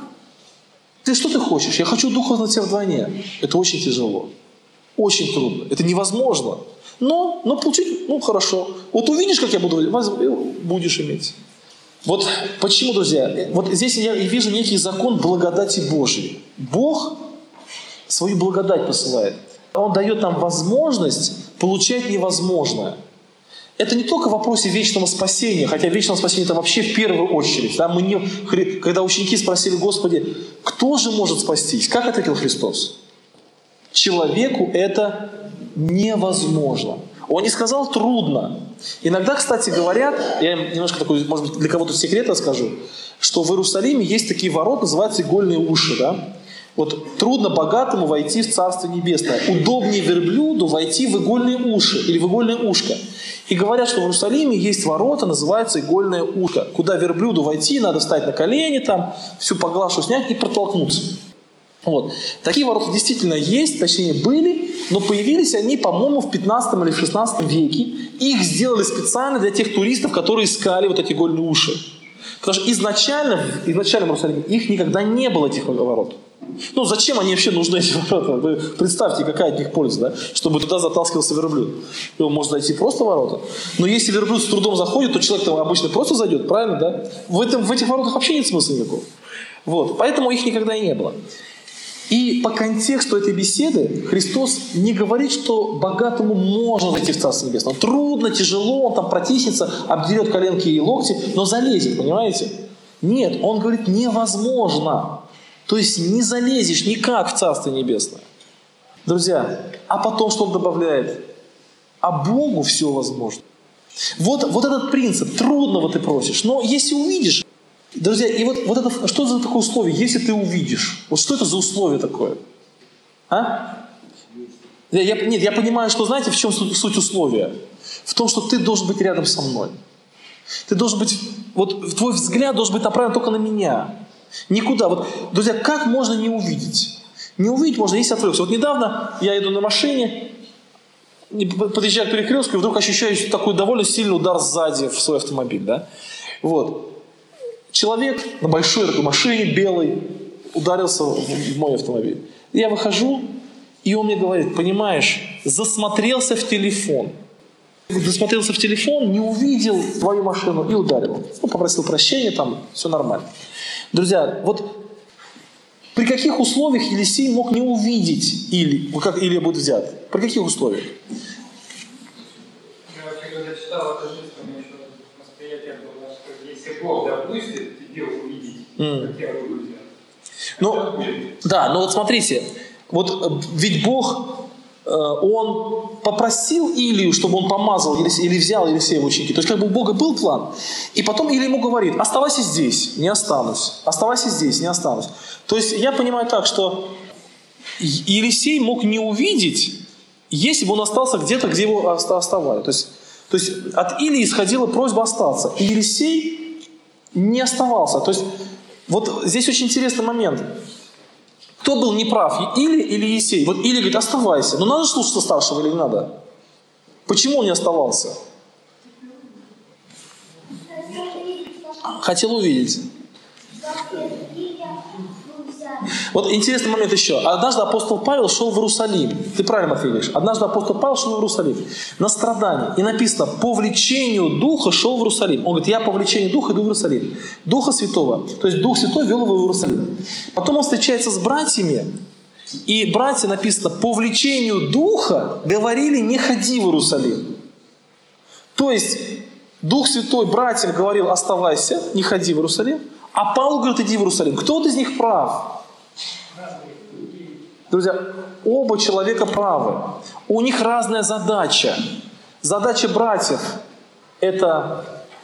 Ты что ты хочешь? Я хочу духовно тебя вдвойне. Это очень тяжело. Очень трудно. Это невозможно. Но, но получить, ну хорошо. Вот увидишь, как я буду, будешь иметь. Вот почему, друзья? Вот здесь я вижу некий закон благодати Божией. Бог свою благодать посылает. Он дает нам возможность получать невозможное. Это не только в вопросе вечного спасения, хотя вечного спасения это вообще в первую очередь. Да? Мы не, когда ученики спросили: Господи, кто же может спастись? Как ответил Христос? Человеку это невозможно. Он не сказал трудно. Иногда, кстати, говорят, я немножко такой, может быть, для кого-то секрет расскажу, что в Иерусалиме есть такие ворота, называются игольные уши. Да? Вот трудно богатому войти в Царство Небесное. Удобнее верблюду войти в игольные уши или в игольное ушко. И говорят, что в Иерусалиме есть ворота, называются игольное ушко, куда верблюду войти, надо встать на колени, там, всю поглашу снять и протолкнуться. Вот. Такие ворота действительно есть, точнее были, но появились они, по-моему, в пятнадцатом или в шестнадцатом веке. Их сделали специально для тех туристов, которые искали вот эти игольные уши. Потому что изначально, изначально в Иерусалиме их никогда не было, этих ворот. Ну, зачем они вообще нужны, эти ворота? Вы представьте, какая от них польза, да? Чтобы туда затаскивался верблюд. Его может зайти просто в ворота. Но если верблюд с трудом заходит, то человек там обычно просто зайдет, правильно, да? В, этом, в этих воротах вообще нет смысла никакого. Вот. Поэтому их никогда и не было. И по контексту этой беседы Христос не говорит, что богатому можно зайти в Царство Небесное. Трудно, тяжело, он там протиснется, обдерет коленки и локти, но залезет, понимаете? Нет, он говорит: невозможно. То есть не залезешь никак в Царство Небесное. Друзья, а потом что он добавляет? А Богу все возможно. Вот, вот этот принцип. Трудного ты просишь, но если увидишь, Друзья, и вот, вот это, что за такое условие, если ты увидишь? Вот что это за условие такое? А? Я, я, нет, я понимаю, что знаете, в чем суть, суть условия? В том, что ты должен быть рядом со мной. Ты должен быть, вот твой взгляд должен быть направлен только на меня. Никуда. Вот, друзья, как можно не увидеть? Не увидеть можно, если отвлекся. Вот недавно я иду на машине, подъезжаю к перекрестку, и вдруг ощущаю такой довольно сильный удар сзади в свой автомобиль. Да? Вот. Человек на большой такой машине, белый, ударился в мой автомобиль. Я выхожу, и он мне говорит, понимаешь, засмотрелся в телефон. Засмотрелся в телефон, не увидел твою машину и ударил. Ну, попросил прощения, там все нормально. Друзья, вот при каких условиях Елисей мог не увидеть или, как Илия будет взят? При каких условиях? Я вообще, когда читал эту жизнь, у меня еще восприятие было, что если Бог допустит тебе увидеть, mm. как я буду взят. Ну, да, но вот смотрите, вот ведь Бог, э, Он попросил Илию, чтобы он помазал Елисея, или взял Елисея в ученики. То есть как бы у Бога был план. И потом Илия ему говорит, оставайся здесь, не останусь. Оставайся здесь, не останусь. То есть я понимаю так, что Елисей мог не увидеть, если бы он остался где-то, где его оставали. То есть, то есть от Илии исходила просьба остаться. И Елисей не оставался. То есть вот здесь очень интересный момент. Кто был неправ, Илия или Елисей? Вот Илия говорит, оставайся. Но надо слушаться старшего или не надо? Почему он не оставался? Хотел увидеть. Вот интересный момент еще. Однажды апостол Павел шел в Иерусалим. Ты правильно, Матфей, говоришь. Однажды апостол Павел шел в Иерусалим. На страдание. И написано, по влечению Духа шел в Иерусалим. Он говорит, я по влечению Духа иду в Иерусалим. Духа Святого. То есть Дух Святой вел его в Иерусалим. Потом он встречается с братьями. И братья, написано, по влечению Духа говорили, не ходи в Иерусалим. То есть Дух Святой братьям говорил, оставайся, не ходи в Иерусалим. А Павел говорит, иди в Иерусалим. Кто из них прав? Друзья, оба человека правы. У них разная задача. Задача братьев – это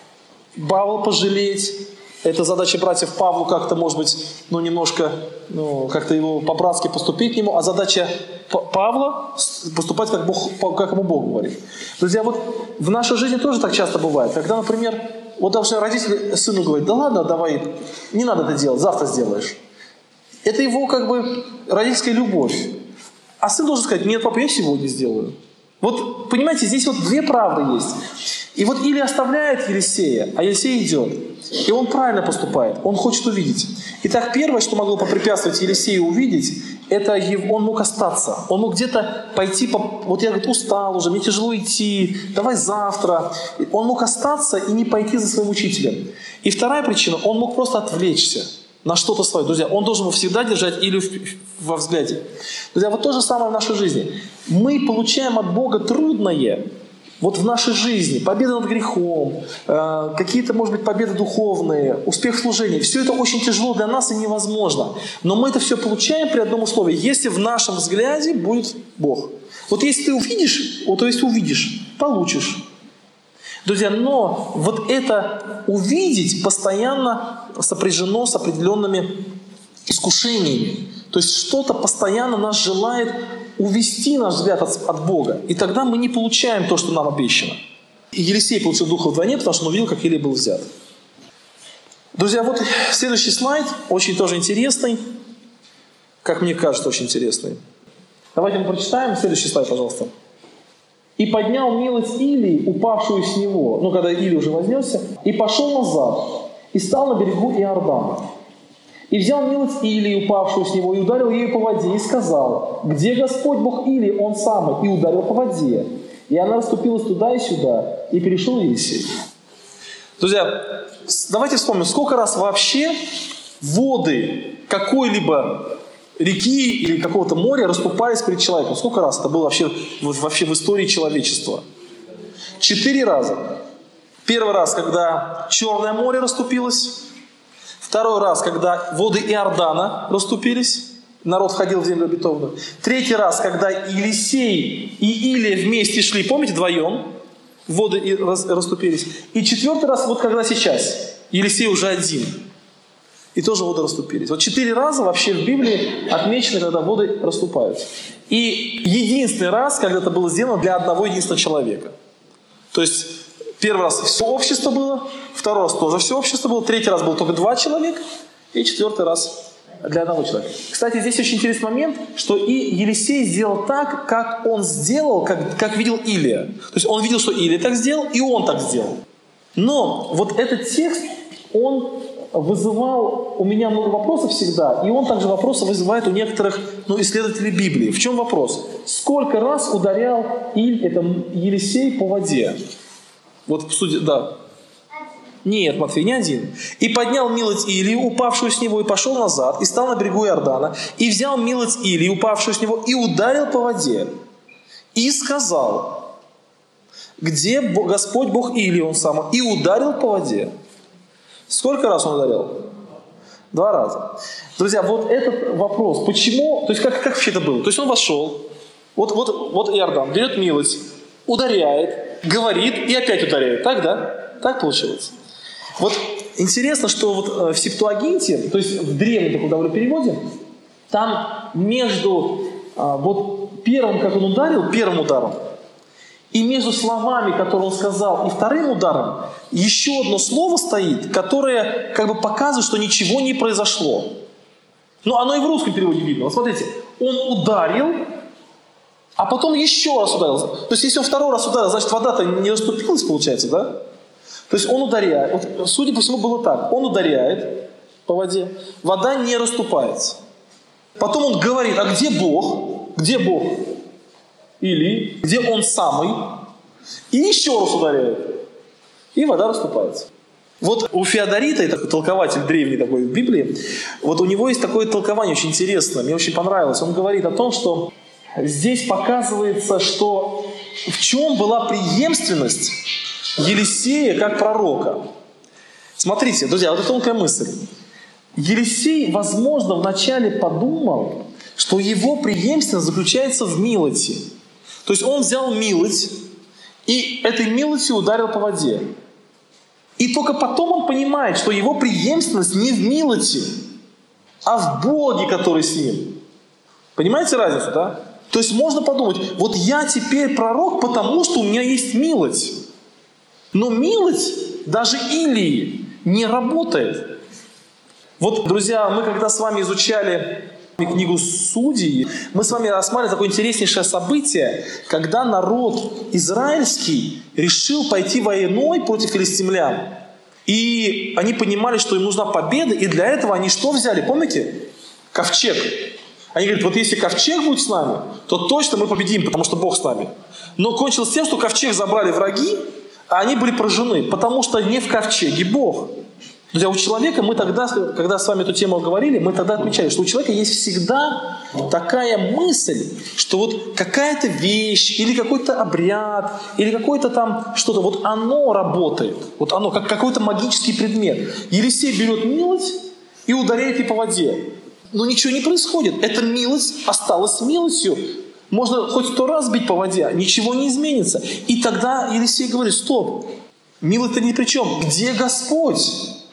Павла пожалеть. Это задача братьев Павлу как-то, может быть, ну, немножко, ну, как-то его по-братски поступить к нему. А задача Павла – поступать, как, Бог, как ему Бог говорит. Друзья, вот в нашей жизни тоже так часто бывает. Когда, например, вот даже родители сыну говорят, да ладно, давай, не надо это делать, завтра сделаешь. Это его как бы родительская любовь. А сын должен сказать, нет, папа, я сегодня сделаю. Вот, понимаете, здесь вот две правды есть. И вот Илия оставляет Елисея, а Елисей идет. И он правильно поступает, он хочет увидеть. Итак, первое, что могло попрепятствовать Елисею увидеть, это он мог остаться. Он мог где-то пойти, по... вот я говорю, устал уже, мне тяжело идти, давай завтра. Он мог остаться и не пойти за своим учителем. И вторая причина, он мог просто отвлечься на что-то свое. Друзья, он должен всегда держать Илью во взгляде. Друзья, вот то же самое в нашей жизни. Мы получаем от Бога трудное вот в нашей жизни. Победа над грехом, э, какие-то, может быть, победы духовные, успех в служении. Все это очень тяжело для нас и невозможно. Но мы это все получаем при одном условии. Если в нашем взгляде будет Бог. Вот если ты увидишь, вот то есть увидишь, получишь. Друзья, но вот это увидеть постоянно сопряжено с определенными искушениями. То есть что-то постоянно нас желает увести наш взгляд от, от Бога. И тогда мы не получаем то, что нам обещано. И Елисей получил духа вдвойне, потому что он увидел, как Илия был взят. Друзья, вот следующий слайд, очень тоже интересный. Как мне кажется, очень интересный. Давайте мы прочитаем. Следующий слайд, пожалуйста. «И поднял милость Илии, упавшую с него», ну, когда Илия уже вознесся, «и пошел назад, и стал на берегу Иордана. И взял милость Илии, упавшую с него, и ударил ею по воде, и сказал, где Господь Бог Илии, он самый, и ударил по воде. И она расступилась туда и сюда, и перешел Елисей». Друзья, давайте вспомним, сколько раз вообще воды какой-либо реки или какого-то моря расступались перед человеком. Сколько раз это было вообще, вообще в истории человечества? Четыре раза. Первый раз, когда Черное море расступилось. Второй раз, когда воды Иордана расступились. Народ входил в землю обетованную. Третий раз, когда Елисей и Илия вместе шли, помните, вдвоем, воды расступились. И четвертый раз, вот когда сейчас, Елисей уже один. И тоже воды расступились. Вот четыре раза вообще в Библии отмечено, когда воды расступаются. И единственный раз, когда это было сделано для одного единственного человека. То есть первый раз все общество было, второй раз тоже все общество было, третий раз было только два человека, и четвертый раз для одного человека. Кстати, здесь очень интересный момент, что и Елисей сделал так, как он сделал, как, как видел Илия. То есть он видел, что Илия так сделал, и он так сделал. Но вот этот текст, он вызывал у меня много вопросов всегда, и он также вопросы вызывает у некоторых ну, исследователей Библии. В чем вопрос? Сколько раз ударял Иль, это Елисей по воде? Вот в суде, да. Нет, Матфей, не один. «И поднял милость Илии, упавшую с него, и пошел назад, и стал на берегу Иордана, и взял милость Илии, упавшую с него, и ударил по воде, и сказал, где Господь Бог Илии, он сам, и ударил по воде». Сколько раз он ударил? Два раза. Друзья, вот этот вопрос, почему, то есть как, как вообще это было? То есть он вошел, вот, вот, вот Иордан, берет милость, ударяет, говорит и опять ударяет. Так, да? Так получилось. Вот интересно, что вот в Септуагинте, то есть в древнем таком довольно переводе, там между а, вот первым, как он ударил, первым ударом, и между словами, которые он сказал, и вторым ударом, еще одно слово стоит, которое как бы показывает, что ничего не произошло. Но оно и в русском переводе видно. Вот смотрите, он ударил, а потом еще раз ударил. То есть, если он второй раз ударил, значит, вода-то не расступилась, получается, да? То есть, он ударяет. Вот, судя по всему, было так. Он ударяет по воде, вода не расступается. Потом он говорит, а где Бог? Где Бог? Или где он самый? И еще раз ударяет. И вода расступается. Вот у Феодорита, это толкователь древний такой в Библии, вот у него есть такое толкование очень интересное, мне очень понравилось. Он говорит о том, что здесь показывается, что в чем была преемственность Елисея как пророка. Смотрите, друзья, вот это тонкая мысль. Елисей, возможно, вначале подумал, что его преемственность заключается в милости. То есть он взял милость и этой милостью ударил по воде. И только потом он понимает, что его преемственность не в милости, а в Боге, который с ним. Понимаете разницу, да? То есть можно подумать, вот я теперь пророк, потому что у меня есть милость. Но милость даже Илии не работает. Вот, друзья, мы когда с вами изучали книгу Судей, мы с вами рассматривали такое интереснейшее событие, когда народ израильский решил пойти войной против филистимлян. И они понимали, что им нужна победа, и для этого они что взяли? Помните? Ковчег. Они говорят, вот если ковчег будет с нами, то точно мы победим, потому что Бог с нами. Но кончилось тем, что ковчег забрали враги, а они были поражены, потому что не в ковчеге Бог. Друзья, у человека, мы тогда, когда с вами эту тему говорили, мы тогда отмечали, что у человека есть всегда такая мысль, что вот какая-то вещь, или какой-то обряд, или какое-то там что-то, вот оно работает, вот оно, как какой-то магический предмет. Елисей берет милость и ударяет ей по воде. Но ничего не происходит. Эта милость осталась милостью. Можно хоть сто раз бить по воде, ничего не изменится. И тогда Елисей говорит, стоп, милость-то ни при чем. Где Господь?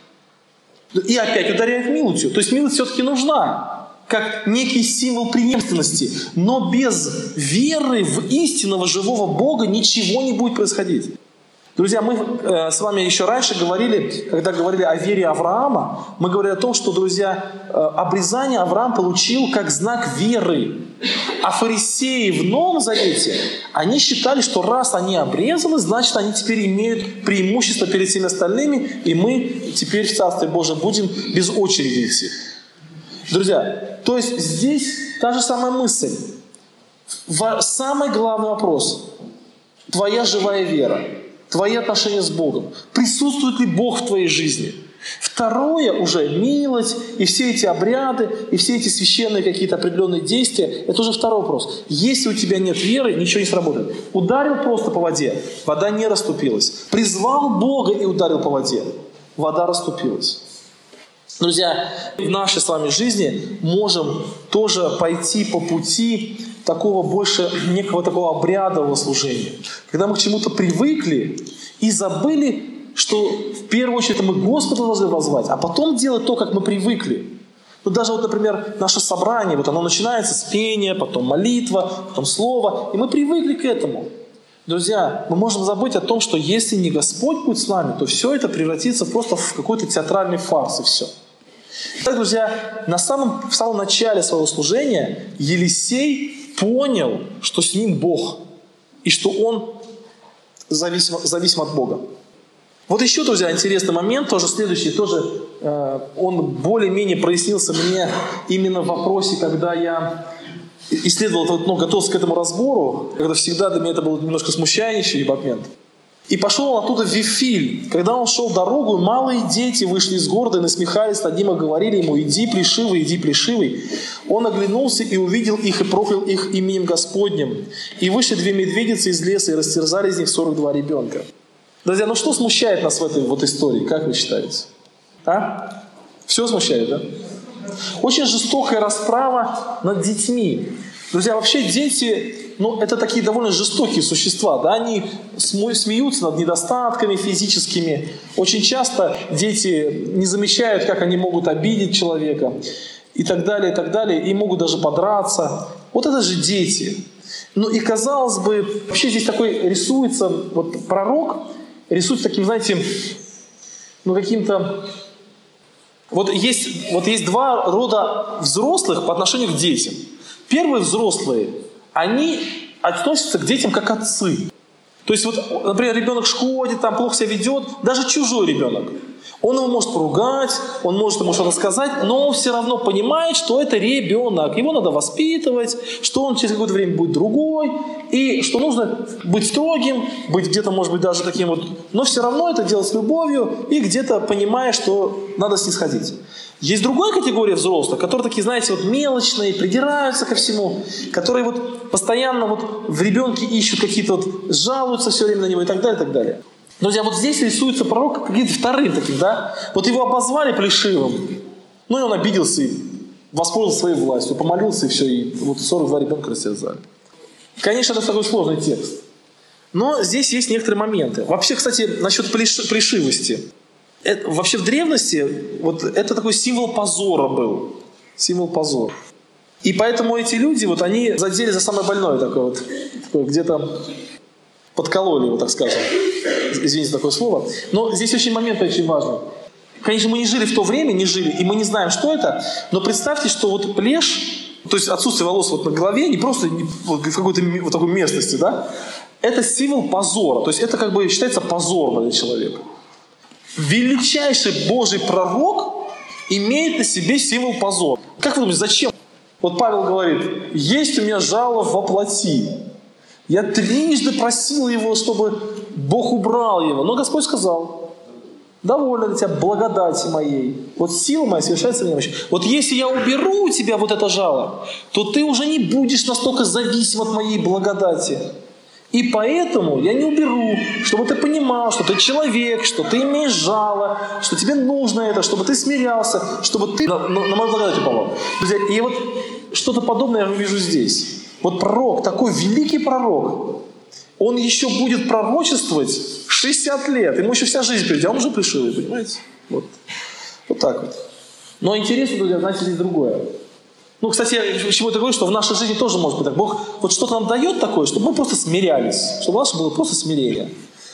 И опять ударяет милостью. То есть милость все-таки нужна, как некий символ преемственности. Но без веры в истинного живого Бога ничего не будет происходить. Друзья, мы э, с вами еще раньше говорили, когда говорили о вере Авраама, мы говорили о том, что, друзья, э, обрезание Авраам получил как знак веры. А фарисеи в Новом Завете, они считали, что раз они обрезаны, значит, они теперь имеют преимущество перед всеми остальными, и мы теперь в Царстве Божьем будем без очереди идти. Друзья, то есть здесь та же самая мысль. Самый главный вопрос – твоя живая вера. Твои отношения с Богом. Присутствует ли Бог в твоей жизни? Второе уже милость и все эти обряды, и все эти священные какие-то определенные действия. Это уже второй вопрос. Если у тебя нет веры, ничего не сработает. Ударил просто по воде, вода не расступилась. Призвал Бога и ударил по воде, вода расступилась. Друзья, в нашей с вами жизни можем тоже пойти по пути такого больше некого такого обрядового служения. Когда мы к чему-то привыкли и забыли что в первую очередь мы Господа должны воззвать, а потом делать то, как мы привыкли. Ну, даже вот, например, наше собрание, вот оно начинается с пения, потом молитва, потом слово, и мы привыкли к этому. Друзья, мы можем забыть о том, что если не Господь будет с нами, то все это превратится просто в какой-то театральный фарс, и все. Итак, друзья, на самом, в самом начале своего служения Елисей понял, что с ним Бог, и что он зависим, зависим от Бога. Вот еще, друзья, интересный момент, тоже следующий, тоже э, он более-менее прояснился мне именно в вопросе, когда я исследовал, ну, готовился к этому разбору, когда всегда для меня это был немножко смущающий момент. И пошел он оттуда в Вифиль. Когда он шел дорогу, малые дети вышли из города и насмехались над ним и говорили ему: «Иди, плешивый, иди, плешивый». Он оглянулся и увидел их и проклял их именем Господним. И вышли две медведицы из леса и растерзали из них сорок два ребенка. Друзья, ну что смущает нас в этой вот истории, как вы считаете? А? Все смущает, да? Очень жестокая расправа над детьми. Друзья, вообще дети, ну, это такие довольно жестокие существа, да, они смеются над недостатками физическими. Очень часто дети не замечают, как они могут обидеть человека и так далее, и так далее, и могут даже подраться. Вот это же дети. Ну и казалось бы, вообще здесь такой рисуется, вот пророк рисуется таким, знаете, ну каким-то... Вот есть, вот есть два рода взрослых по отношению к детям. Первые взрослые, они относятся к детям как отцы. То есть, вот, например, ребенок ходит, там плохо себя ведет, даже чужой ребенок. Он его может поругать, он может ему что-то сказать, но он все равно понимает, что это ребенок. Его надо воспитывать, что он через какое-то время будет другой, и что нужно быть строгим, быть где-то, может быть, даже таким вот, но все равно это делать с любовью и где-то понимая, что надо снисходить. Есть другая категория взрослых, которые такие, знаете, вот мелочные, придираются ко всему, которые вот постоянно вот в ребенке ищут какие-то вот, жалуются все время на него и так далее, и так далее. Друзья, вот здесь рисуется пророк каким-то вторым таким, да? Вот его обозвали плешивым, ну и он обиделся и воспользовался своей властью, помолился и все, и вот сорок два ребенка растерзали. Конечно, это такой сложный текст. Но здесь есть некоторые моменты. Вообще, кстати, насчет плеш... плешивости. Это, вообще в древности вот это такой символ позора был. Символ позора. И поэтому эти люди, вот они задели за самое больное такое вот, такое, где-то подкололи его, так скажем. Извините такое слово. Но здесь очень момент очень важный. Конечно, мы не жили в то время, не жили, и мы не знаем, что это, но представьте, что вот плешь, то есть отсутствие волос вот на голове, не просто вот в какой-то вот такой местности, да, это символ позора. То есть это как бы считается позорно для человека. Величайший Божий пророк имеет на себе символ позора. Как вы думаете, зачем? Вот Павел говорит: есть у меня жало во плоти. Я трижды просил его, чтобы Бог убрал его. Но Господь сказал: довольно для тебя благодати моей. Вот сила моя совершается в немощи. Вот если я уберу у тебя вот это жало, то ты уже не будешь настолько зависим от моей благодати. И поэтому я не уберу, чтобы ты понимал, что ты человек, что ты имеешь жало, что тебе нужно это, чтобы ты смирялся, чтобы ты на, на, на мою благодать упал. Друзья, и вот что-то подобное я вижу здесь. Вот пророк, такой великий пророк, он еще будет пророчествовать шестьдесят лет, ему еще вся жизнь впереди, а он уже плешивый, понимаете? Вот. Вот так вот. Но интересно, друзья, знаете, здесь другое. Ну, кстати, я почему это говорю, что в нашей жизни тоже может быть так. Бог вот что-то нам дает такое, чтобы мы просто смирялись, чтобы наше было просто смирение.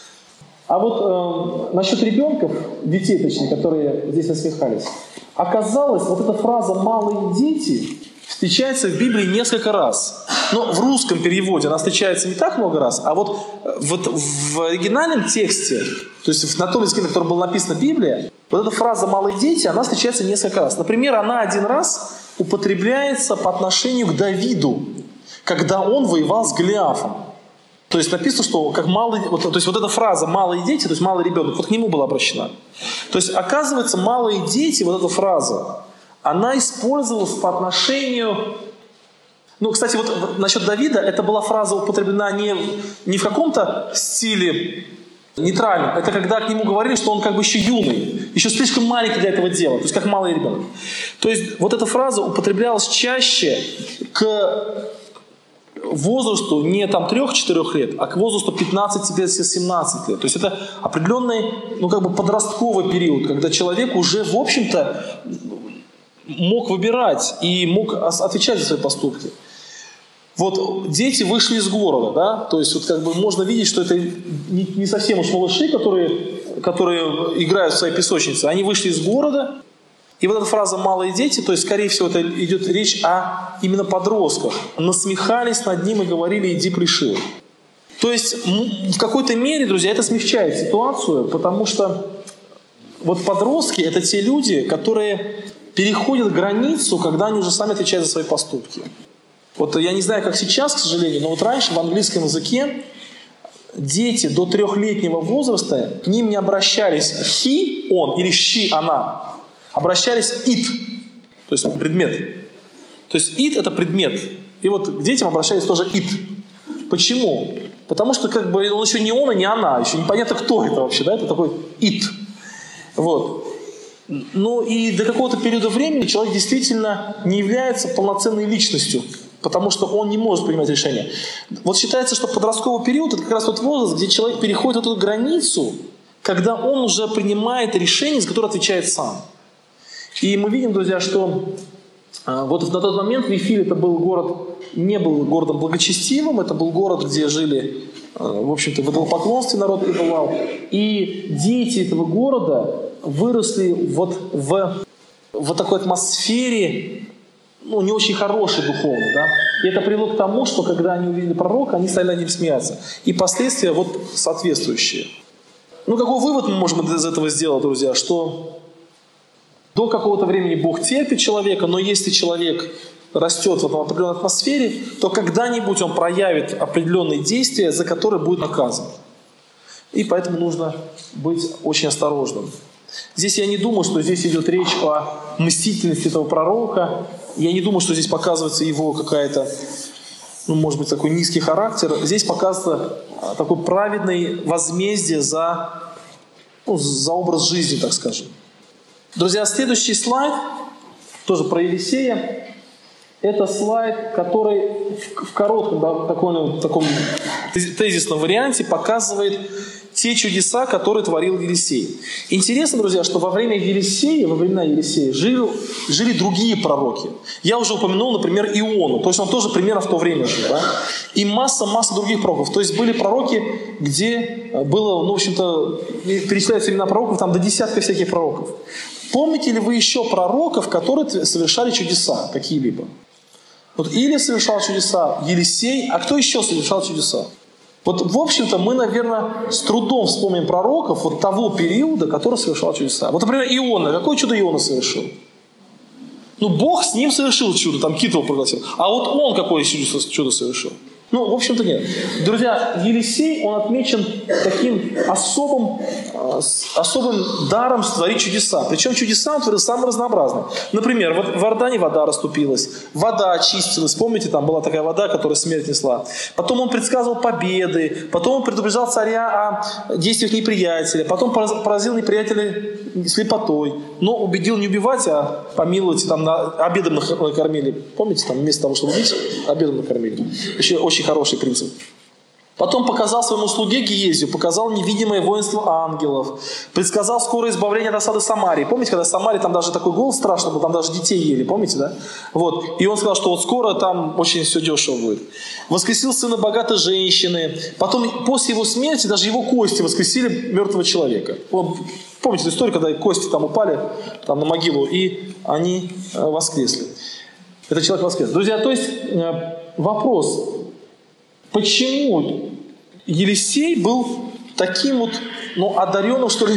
А вот э, насчет ребенков, детей точнее, которые здесь насмехались, оказалось, вот эта фраза «малые дети» встречается в Библии несколько раз. Но в русском переводе она встречается не так много раз, а вот, вот в оригинальном тексте, то есть на том языке, на котором была написана Библия, вот эта фраза «малые дети», она встречается несколько раз. Например, она один раз употребляется по отношению к Давиду, когда он воевал с Голиафом. То есть написано, что как малый, вот, то есть вот эта фраза «малые дети», то есть малый ребенок, вот к нему была обращена. То есть оказывается, малые дети, вот эта фраза, она использовалась по отношению... Ну, кстати, вот насчет Давида, это была фраза употреблена не, не в каком-то стиле нейтральном. Это когда к нему говорили, что он как бы еще юный, еще слишком маленький для этого дела, то есть как малый ребенок. То есть вот эта фраза употреблялась чаще к возрасту не там трех-четырех лет, а к возрасту пятнадцати-семнадцати лет. То есть это определенный, ну, как бы подростковый период, когда человек уже, в общем-то, мог выбирать и мог отвечать за свои поступки. Вот дети вышли из города, да, то есть вот как бы можно видеть, что это не, не совсем уж малыши, которые, которые играют в своей песочнице, они вышли из города. И вот эта фраза «малые дети», то есть, скорее всего, это идет речь о именно подростках. Насмехались над ним и говорили «иди пришил». То есть, в какой-то мере, друзья, это смягчает ситуацию, потому что вот подростки – это те люди, которые переходят границу, когда они уже сами отвечают за свои поступки. Вот я не знаю, как сейчас, к сожалению, но вот раньше в английском языке дети до трехлетнего возраста, к ним не обращались «he», «он» или «she», «она». Обращались it, то есть предмет. То есть it – это предмет. И вот к детям обращались тоже it. Почему? Потому что как бы он еще не он и не она, еще непонятно, кто это вообще, да? Это такой it. Вот. Ну и до какого-то периода времени человек действительно не является полноценной личностью, потому что он не может принимать решения. Вот считается, что подростковый период – это как раз тот возраст, где человек переходит эту границу, когда он уже принимает решение, за которое отвечает сам. И мы видим, друзья, что а, вот на тот момент Вифиль это был город, не был городом благочестивым, это был город, где жили, а, в общем-то, в идолопоклонстве народ пребывал. И дети этого города выросли вот в, в такой атмосфере, ну, не очень хорошей духовно, да. И это привело к тому, что когда они увидели пророка, они стали над ним смеяться. И последствия вот соответствующие. Ну, какой вывод мы можем из этого сделать, друзья, что до какого-то времени Бог терпит человека, но если человек растет в этом определенной атмосфере, то когда-нибудь он проявит определенные действия, за которые будет наказан. И поэтому нужно быть очень осторожным. Здесь я не думаю, что здесь идет речь о мстительности этого пророка. Я не думаю, что здесь показывается его какая-то, ну, может быть, такой низкий характер. Здесь показывается такое праведное возмездие за, ну, за образ жизни, так скажем. Друзья, следующий слайд, тоже про Елисея. Это слайд, который в коротком, да, таком, таком тезисном варианте показывает те чудеса, которые творил Елисей. Интересно, друзья, что во время Елисея, во времена Елисея жили, жили другие пророки. Я уже упомянул, например, Иону. То есть он тоже примерно в то время жил. Да? И масса-масса других пророков. То есть были пророки, где было, ну, в общем-то, перечисляются имена пророков, там до десятка всяких пророков. Помните ли вы еще пророков, которые совершали чудеса какие-либо? Вот Илия совершал чудеса, Елисей, а кто еще совершал чудеса? Вот, в общем-то, мы, наверное, с трудом вспомним пророков вот того периода, который совершал чудеса. Вот, например, Иона. Какое чудо Иона совершил? Ну, Бог с ним совершил чудо, там кит его проглотил. А вот он какое чудо совершил? Ну, в общем-то, нет. Друзья, Елисей, он отмечен таким особым, особым даром творить чудеса. Причем чудеса он творил самые разнообразные. Например, вот в Иордане вода расступилась, вода очистилась. Помните, там была такая вода, которая смерть несла. Потом он предсказывал победы, потом он предупреждал царя о действиях неприятеля, потом поразил неприятеля слепотой, но убедил не убивать, а помиловать, там на обедом накормили. Помните, там вместо того, чтобы убить, обедом накормили. Еще очень хороший принцип. Потом показал своему слуге Гиезию, показал невидимое воинство ангелов, предсказал скорое избавление от осады Самарии. Помните, когда в Самарии там даже такой голод страшный был, там даже детей ели, помните, да? Вот. И он сказал, что вот скоро там очень все дешево будет. Воскресил сына богатой женщины. Потом, после его смерти, даже его кости воскресили мертвого человека. Вот. Помните эту историю, когда кости там упали там, на могилу, и они э, воскресли. Этот человек воскрес. Друзья, то есть э, вопрос... Почему Елисей был таким вот, ну, одаренным, что ли,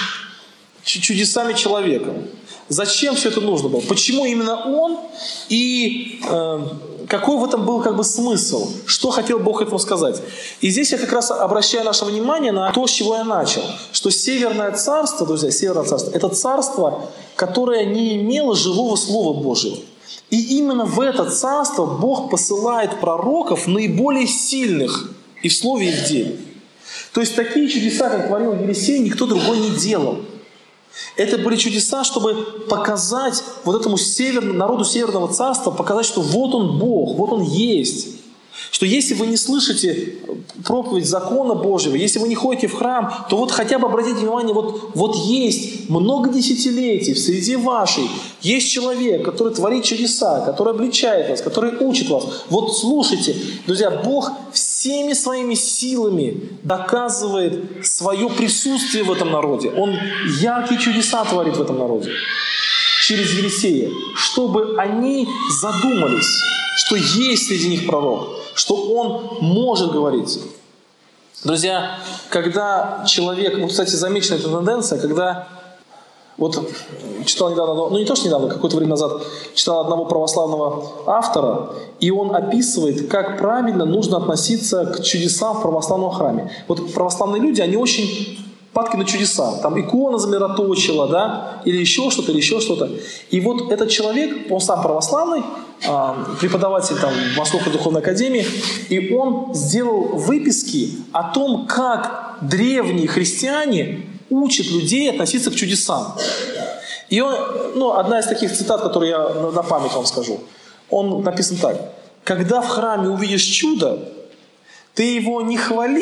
чудесами человеком? Зачем все это нужно было? Почему именно он? И э, какой в этом был как бы смысл? Что хотел Бог этому сказать? И здесь я как раз обращаю наше внимание на то, с чего я начал. Что Северное Царство, друзья, Северное Царство, это царство, которое не имело живого Слова Божьего. И именно в это царство Бог посылает пророков наиболее сильных и в слове, и в деле. То есть такие чудеса, как творил Елисей, никто другой не делал. Это были чудеса, чтобы показать вот этому север, народу Северного Царства, показать, что вот он Бог, вот он есть. Что если вы не слышите проповедь закона Божьего, если вы не ходите в храм, то вот хотя бы обратите внимание, вот, вот есть много десятилетий в среде вашей, есть человек, который творит чудеса, который обличает вас, который учит вас. Вот слушайте, друзья, Бог всеми своими силами доказывает свое присутствие в этом народе. Он яркие чудеса творит в этом народе через Елисея, чтобы они задумались, что есть среди них пророк, что он может говорить. Друзья, когда человек, вот, кстати, замечена эта тенденция, когда, вот читал недавно, ну не то, что недавно, какое-то время назад читал одного православного автора, и он описывает, как правильно нужно относиться к чудесам в православном храме. Вот православные люди, они очень падки на чудеса. Там икона замироточила, да, или еще что-то, или еще что-то. И вот этот человек, он сам православный, преподаватель там в Московской духовной академии, и он сделал выписки о том, как древние христиане учат людей относиться к чудесам. И он, ну, одна из таких цитат, которые я на память вам скажу, он написан так: когда в храме увидишь чудо, ты его не хвали,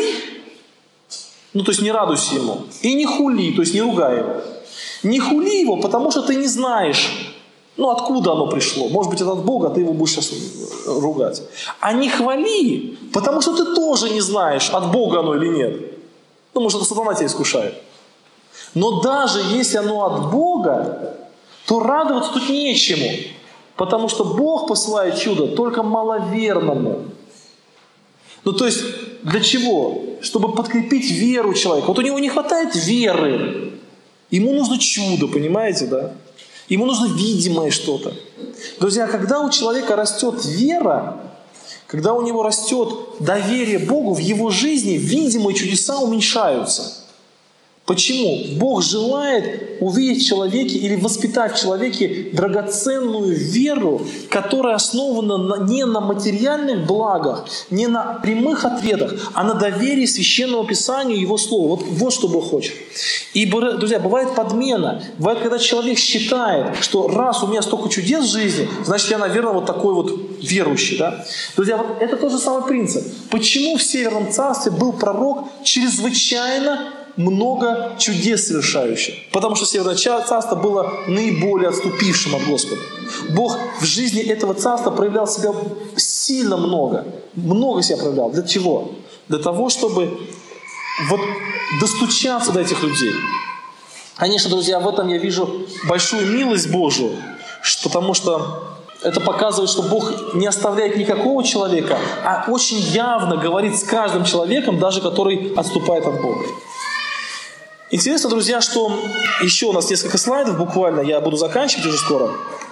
ну, то есть не радуйся ему, и не хули, то есть не ругай его. Не хули его, потому что ты не знаешь, ну, откуда оно пришло. Может быть, это от Бога, а ты его будешь сейчас ругать. А не хвали, потому что ты тоже не знаешь, от Бога оно или нет. Ну, может, это сатана тебя искушает. Но даже если оно от Бога, то радоваться тут нечему. Потому что Бог посылает чудо только маловерному. Ну, то есть, для чего? Чтобы подкрепить веру человека. Вот у него не хватает веры. Ему нужно чудо, понимаете, да? Ему нужно видимое что-то. Друзья, когда у человека растет вера, когда у него растет доверие Богу, в его жизни видимые чудеса уменьшаются. Почему? Бог желает увидеть в человеке или воспитать в человеке драгоценную веру, которая основана на, не на материальных благах, не на прямых ответах, а на доверии Священному Писанию и Его Слову. Вот, вот что Бог хочет. И, друзья, бывает подмена. Бывает, когда человек считает, что раз у меня столько чудес в жизни, значит, я, наверное, вот такой вот верующий. Да? Друзья, вот это тот же самый принцип. Почему в Северном Царстве был пророк чрезвычайно много чудес совершающих? Потому что Северное Царство было наиболее отступившим от Господа. Бог в жизни этого царства проявлял себя сильно много. Много себя проявлял. Для чего? Для того, чтобы вот достучаться до этих людей. Конечно, друзья, в этом я вижу большую милость Божию, потому что это показывает, что Бог не оставляет никакого человека, а очень явно говорит с каждым человеком, даже который отступает от Бога. Интересно, друзья, что еще у нас несколько слайдов, буквально, я буду заканчивать уже скоро,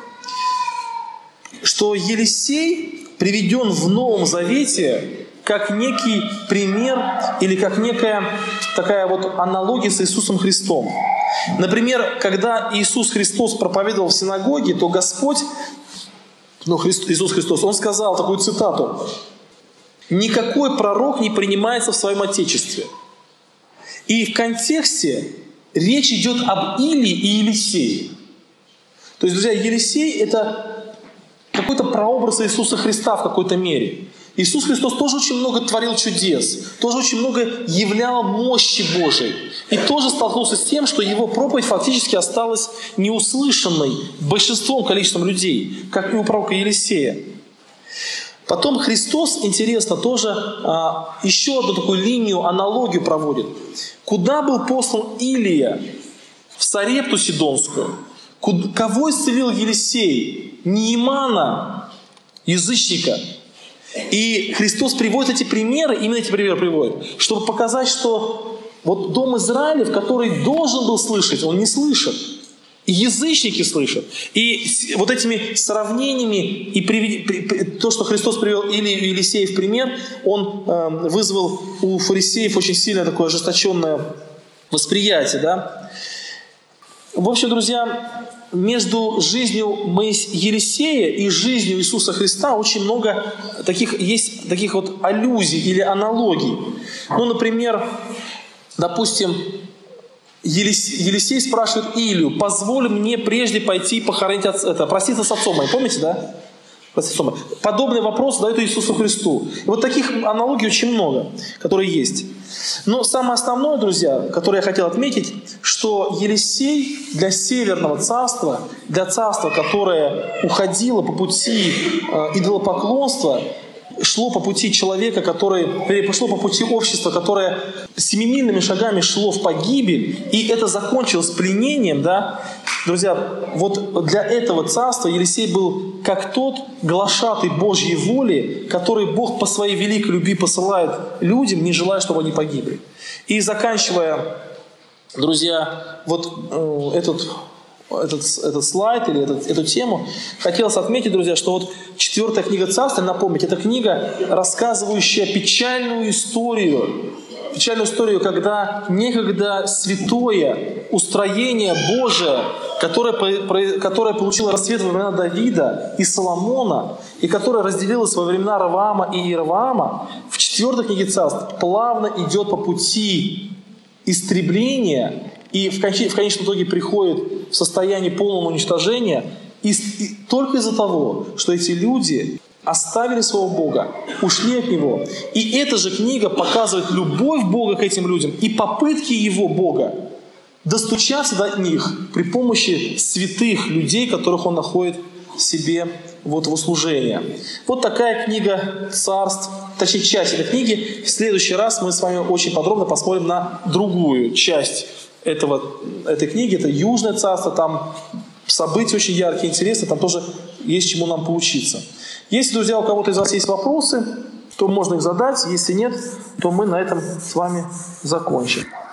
что Елисей приведен в Новом Завете как некий пример или как некая такая вот аналогия с Иисусом Христом. Например, когда Иисус Христос проповедовал в синагоге, то Господь, ну, Христ, Иисус Христос, Он сказал такую цитату: «Никакой пророк не принимается в своем Отечестве». И в контексте речь идет об Илии и Елисее. То есть, друзья, Елисей – это какой-то прообраз Иисуса Христа в какой-то мере. Иисус Христос тоже очень много творил чудес, тоже очень много являл мощи Божией. И тоже столкнулся с тем, что его проповедь фактически осталась неуслышанной большинством количеством людей, как и у пророка Елисея. Потом Христос, интересно, тоже а, еще одну такую линию, аналогию проводит. Куда был послан Илия? В Сарепту Сидонскую. Куда, кого исцелил Елисей? Неимана, язычника. И Христос приводит эти примеры, именно эти примеры приводит, чтобы показать, что вот дом Израилев, который должен был слышать, он не слышит. И язычники слышат. И вот этими сравнениями, и при, при, то, что Христос привел Илию и Елисея в пример, Он э, вызвал у фарисеев очень сильное такое ожесточенное восприятие. Да? В общем, друзья, между жизнью Елисея и жизнью Иисуса Христа очень много таких, есть таких вот аллюзий или аналогий. Ну, например, допустим, Елисей, Елисей спрашивает Илию: позволь мне прежде пойти похоронить отца, это, проститься с отцом моим. Помните, да? Подобный вопрос задают Иисусу Христу. И вот таких аналогий очень много, которые есть. Но самое основное, друзья, которое я хотел отметить, что Елисей для Северного царства, для царства, которое уходило по пути э, идолопоклонства, шло по пути человека, который, пошло по пути общества, которое семимильными шагами шло в погибель, и это закончилось пленением, да, друзья, вот для этого царства Елисей был как тот глашатый Божьей воли, который Бог по своей великой любви посылает людям, не желая, чтобы они погибли. И заканчивая, друзья, вот э, этот... Этот, этот слайд или этот, эту тему, хотелось отметить, друзья, что вот четвертая книга Царств, напомнить, это книга, рассказывающая печальную историю, печальную историю, когда некогда святое устроение Божие, которое, которое получило расцвет во времена Давида и Соломона, и которое разделилось во времена Раваама и Иераваама, в четвертой книге Царств плавно идет по пути истребления и в конечном итоге приходит в состояние полного уничтожения и, и только из-за того, что эти люди оставили своего Бога, ушли от Него. И эта же книга показывает любовь Бога к этим людям и попытки Его Бога достучаться до них при помощи святых людей, которых Он находит себе вот в услужение. Вот такая книга Царств, точнее часть этой книги. В следующий раз мы с вами очень подробно посмотрим на другую часть этого, этой книги. Это Южное царство, там события очень яркие, интересные, там тоже есть чему нам поучиться. Если, друзья, у кого-то из вас есть вопросы, то можно их задать. Если нет, то мы на этом с вами закончим.